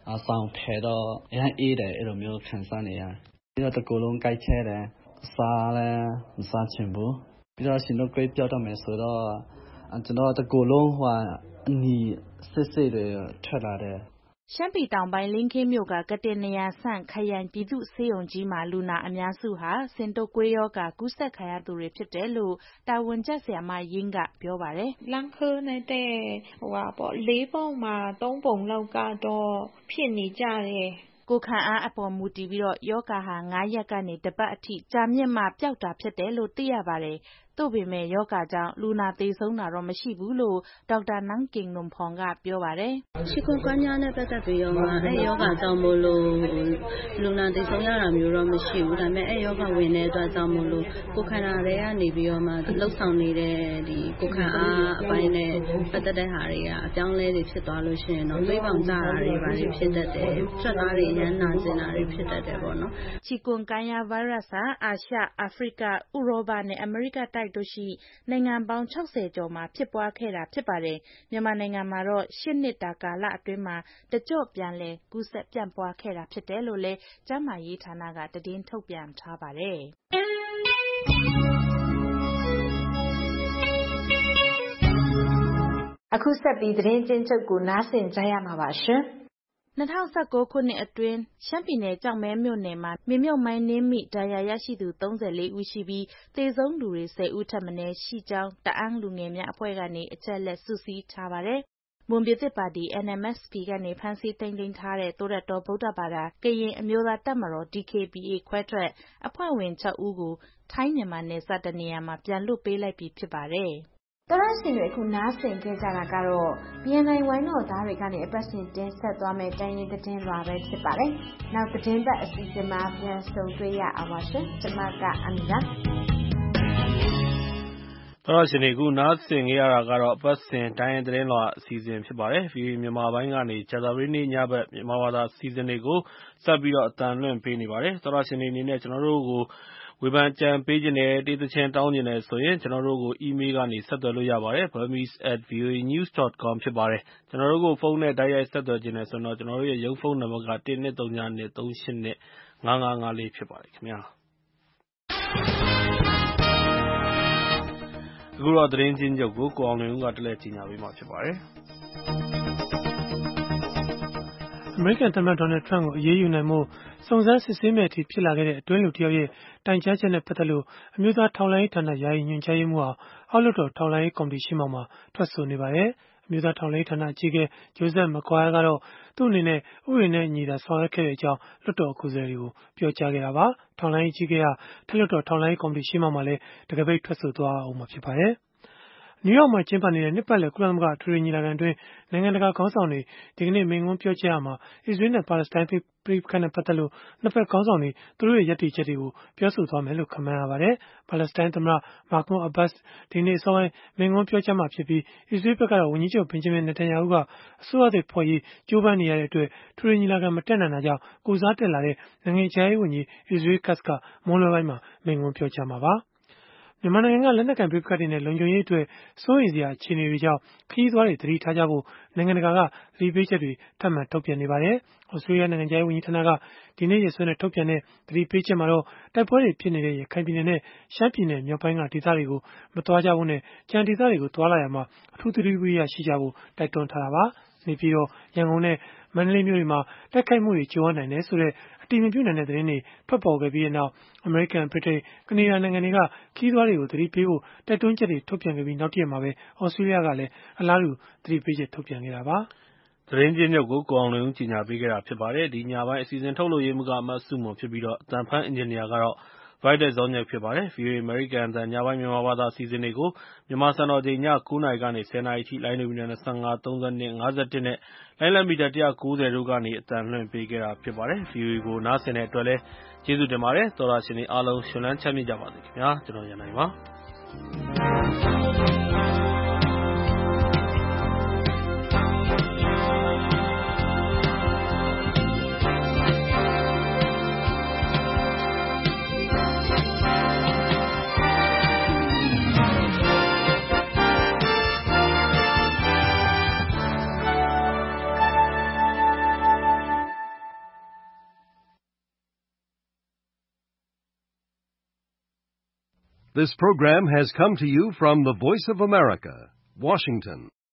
အဆောင်ဖဲတော့အရင်အေးတယ်အဲ့လိုမျိုးခံစားနေရတယ်ပြီးတော့တကူလုံးကြိုက်ချဲတယ်စားလဲမစားချင်ဘူးပြီးတော့ရှင်တို့ကြွေးပြောတော့မယ်ဆိုတော့ကျွန်တော်တကူလုံးဟိုအနီစစ်စစ်တွေထွက်လာတယ်ရှမ်းပြည်တောင်ပိုင်းလင်းခင်းမြို့ကကတင်နရာဆန့်ခရိုင်ပြည်သူ့ဆေးရုံကြီးမှာလူနာအများစုဟာစင်တုပ်ကွေးရောဂါကူးစက်ခံရသူတွေဖြစ်တယ်လို့တာဝန်ကျဆရာမရင်းကပြောပါတယ်လမ်းခင်းနေတဲ့ဟိုပါပေါ့လေးပုံမှာသုံးပုံလောက်ကတော့ဖြစ်နေကြတယ်ကိုခံအားအပေါ်မူတည်ပြီးတော့ယောဂါဟာငါးရက်ကနေတစ်ပတ်အထိကြာမြင့်မှပျောက်တာဖြစ်တယ်လို့သိရပါတယ်။သို့ပေမဲ့ယောဂါကြောင့်လူနာသေဆုံးတာတော့မရှိဘူးလို့ဒေါက်တာနန်းကင်နုံဖောင်ကပြောပါတယ်။ချီကွန်ကွမ်းညာနဲ့ပတ်သက်ပြီးတော့မှအဲယောဂါကြောင့်မို့လို့လူနာသေဆုံးရတာမျိုးတော့မရှိဘူး။ဒါပေမဲ့အဲယောဂါဝင်တဲ့အတွက်ကြောင့်မို့လို့ကိုခန္ဓာတွေကနေပြီးတော့မှလှုပ်ဆောင်နေတဲ့ဒီကိုခံအားအပိုင်းနဲ့ပတ်သက်တဲ့ဟာတွေကအပြောင်းလဲတွေဖြစ်သွားလို့ရှိရင်တော့သွေးပေါင်ကျတာတွေပါဖြစ်တတ်တယ်။ချက်သားတွေရမ်းနာကျင်တာတွေဖြစ်တတ်တယ်ပေါ့နော်။ချီကွန်ကွမ်းညာဗိုင်းရပ်စ်ဟာအာရှ၊အာဖရိက၊ဥရောပနဲ့အမေရိကတိုက်တို့ရှိနိုင်ငံပေါင်းခြောက်ဆယ်ကျော်မှာဖြစ်ပွားခဲ့တာဖြစ်ပါတယ်။မြန်မာနိုင်ငံမှာတော့ရှစ်နှစ်တာကာလအတွင်းမှာတကျော့ပြန်လည်ကူးစက်ပြန့်ပွားခဲ့တာဖြစ်တယ်လို့လည်းကျန်းမာရေးဌာနကသတင်းထုတ်ပြန်ထားပါတယ်။အခုဆက်ပြီးသတင်းကျဉ်းချုပ်ကိုနားဆင်ကြရမှာပါရှင်။၂၀၁၉ခုနှစ်အတွင်းရှမ်းပြည်နယ်ကျောက်မဲမြို့နယ်မှာမြေမြုပ်မိုင်းနင်းမိဒဏ်ရာရရှိသူသုံးဆယ်လေးဦးရှိပြီးသေဆုံးသူတွေဆယ်ဦးထက်မနည်းရှိကြောင်းတအာင်းလူငယ်များအဖွဲ့ကနေအချက်အလက်စုစည်းထားပါတယ်။မွန်ပြည်သစ်ပါတီ N M S P ကနေဖမ်းဆီးထိန်းသိမ်းထားတဲ့တိုးတက်သောဗုဒ္ဓဘာသာကရင်အမျိုးသားတပ်မတော် D K B A ခွဲထွက်အဖွဲ့ဝင်ခြောက်ဦးကိုထိုင်းမြန်မာနယ်စပ်တနေရာမှာပြန်လွှတ်ပေးလိုက်ပြီဖြစ်ပါတယ်။တော်ရရှင်တွေအခုနားဆင်ကြကြတာကတော့ B N I ဝိုင်းတော်သားတွေကနေအပတ်စဉ်တင်ဆက်သွားမယ့်တိုင်းရင်းသတင်းလွှာပဲဖြစ်ပါတယ်။နောက်သတင်းပတ်အစီအစဉ်မှာပြန်ဆုံတွေ့ရအောင်ပါရှင်။ကျွန်မကအမီပါ။တော်ရရှင်တွေအခုနားဆင်ကြရတာကတော့အပတ်စဉ်တိုင်းရင်းသတင်းလွှာအစီအစဉ်ဖြစ်ပါတယ်။ V O A မြန်မာပိုင်းကနေကြာသပတေးနေ့ညဘက်မြန်မာဘာသာအစီအစဉ်တွေကိုဆက်ပြီးတော့အသံလွှင့်ပေးနေပါတယ်။တော်ရရှင်တွေအနေနဲ့ကျွန်တော်တို့ကိုဝေဖန်ကြံပေးခြင်းနဲ့တေးသချင်းတောင်းခြင်းနဲ့ဆိုရင်ကျွန်တော်တို့ကို email ကနေဆက်သွယ်လို့ရပါတယ်။ burmese at voa news dot com ဖြစ်ပါတယ်။ကျွန်တော်တို့ကိုဖုန်းနဲ့တိုက်ရိုက်ဆက်သွယ်ခြင်းနဲ့ဆိုတော့ကျွန်တော်တို့ရဲ့ရုံးဖုန်းနံပါတ်ကone two three two two eight two five five fourဖြစ်ပါတယ်ခင်ဗျာ။အခုတော့သတင်းချင်းချုပ်ကိုကိုအောင်လွင်ဦးကတလဲကြီးညာပေးမှာဖြစ်ပါတယ်။အမေရိကန်သမ္မတဒေါ်နယ်ထရန့်ကိုအရေးယူနိုင်မှုစုံစမ်းစစ်ဆေးမဲ့အထိဖြစ်လာခဲ့တဲ့အတွင်းလူတယောက်ရဲ့တိုင်ကြားချက်နဲ့ပတ်သက်လို့အမျိုးသားထောက်လှမ်းရေးဌာနယာယီညွှန်ကြားရေးမှူးဟာအောက်လွှတ်တော်ထောက်လှမ်းရေးကော်မတီရှေ့မှောက်မှာထွက်ဆိုနေပါတယ်။အမျိုးသားထောက်လှမ်းရေးဌာနအကြီးအကဲ Joseph Maguire ကတော့သူ့အနေနဲ့ဥပဒေနဲ့အညီသာဆောင်ရွက်ခဲ့တဲ့အကြောင်းလွှတ်တော်ကိုယ်စားလှယ်တွေကိုပြောကြားခဲ့တာပါ။ထောက်လှမ်းရေးအကြီးအကဲဟာထက်လွှတ်တော်ထောက်လှမ်းရေးကော်မတီရှေ့မှောက်မှာလည်းတကပိတ်ထွက်ဆိုသွားအောင်မှာဖြစ်ပါတယ်။နယူးယောက်မှာကျင်းပနေတဲ့နှစ်ပတ်လည်ကုလသမဂ္ဂအထွေထွေညီလာခံအတွင်းနိုင်ငံတကာခေါင်းဆောင်တွေဒီကနေ့မိန့်ခွန်းပြောကြားရာမှာအစ္စရေးနဲ့ပါလက်စတိုင်းပဋိပက္ခနဲ့ပတ်သက်လို့နှစ်ဖက်ခေါင်းဆောင်တွေသူတို့ရဲ့ရည်တည်ချက်တွေကိုပြောဆိုသွားမယ်လို့ခန့်မှန်းရပါတယ်။ပါလက်စတိုင်းသမ္မတမာခ်မွတ်အဘတ်စ်ဒီနေ့အစောပိုင်းမိန့်ခွန်းပြောကြားမှာဖြစ်ပြီးအစ္စရေးဘက်ကတော့ဝန်ကြီးချုပ်ဘင်ဂျမင်နေတန်ယာဟုကအစိုးရသစ်ဖွဲ့ရေးကြိုးပမ်းနေရတဲ့အတွက်ထွေထွေညီလာခံမတက်နိုင်တာကြောင့်ကိုယ်စားတက်လာတဲ့နိုင်ငံခြားရေးဝန်ကြီးအစ္စရေးကတ်ကမွန်းလွဲပိုင်းမှာမိန့်ခွန်းပြောကြားမှာပါ။မြန်မာနိုင်ငံကလက်နက်ကိုင်ပဋိပက္ခတွေနဲ့လုံခြုံရေးအတွက်စိုးရိမ်စရာအခြေအနေတွေကြောင့်ခရီးသွားတွေသတိထားကြဖို့နိုင်ငံတကာကသတိပေးချက်တွေထပ်မံထုတ်ပြန်နေပါတယ်။ဩစတြေးလျနိုင်ငံခြားရေးဝန်ကြီးဌာနကဒီနေ့ရက်စွဲနဲ့ထုတ်ပြန်တဲ့သတိပေးချက်မှာတော့တိုက်ပွဲတွေဖြစ်နေတဲ့ရခိုင်ပြည်နယ်နဲ့ရှမ်းပြည်နယ်မြောက်ပိုင်းကဒေသတွေကိုမသွားကြဖို့နဲ့ကြံဒေသတွေကိုသွားလာရမှာအထူးသတိပေးရရှိကြဖို့တိုက်တွန်းထားတာပါ။နေပြည်တော်ရန်ကုန်နဲ့မန္တလေးမြို့တွေမှာတိုက်ခိုက်မှုတွေကြုံရနိုင်တယ်ဆိုတဲ့အတိမပြုနိုင်တဲ့သတင်းတွေထွက်ပေါ်ခဲ့ပြီးနောက်အမေရိကန်ဗြိတိန်ကနေဒါနိုင်ငံတွေကခီးသွွားတွေကိုသတိပေးဖို့တိုက်တွန်းချက်တွေထုတ်ပြန်ခဲ့ပြီးနောက်တရက်မှာပဲဩစတြေးလျကလည်းအလားတူသတိပေးချက်ထုတ်ပြန်ခဲ့တာပါ။သတင်းချင်းချုပ်ကိုကိုအောင်လွင်ဦးကြီးညာပေးခဲ့တာဖြစ်ပါတယ်။ဒီညပိုင်းအစီအစဉ်ထုတ်လို့ရေးမှုကအမတ်စုမွန်ဖြစ်ပြီးတော့အတန်ဖန်အင်ဂျင်နီယာကတော့Friday Zone ဖြစ်ပါတယ်။ V O A American အသံညပိုင်းမြန်မာဘာသာအစီအစဉ်တွေကိုမြန်မာစံတော်ချိန်ည၉နာရီကနေ၁၀နာရီအထိလိုင်းနိုမီတာ၂၅, ၃၂, ၅၁နဲ့လိုင်းလံမီတာ၁၉၀တို့ကနေအသံလွှင့်ပေးခဲ့တာဖြစ်ပါတယ်။ V O A ကိုနားဆင်တဲ့အတွက်လည်းကျေးဇူးတင်ပါတယ်။သောတာရှင်တွေအားလုံးရှင်လန်းချမ်းမြေ့ကြပါစေခင်ဗျာ။ကျွန်တော်ရန်နိုင်ပါ This program has come to you from the Voice of America, Washington.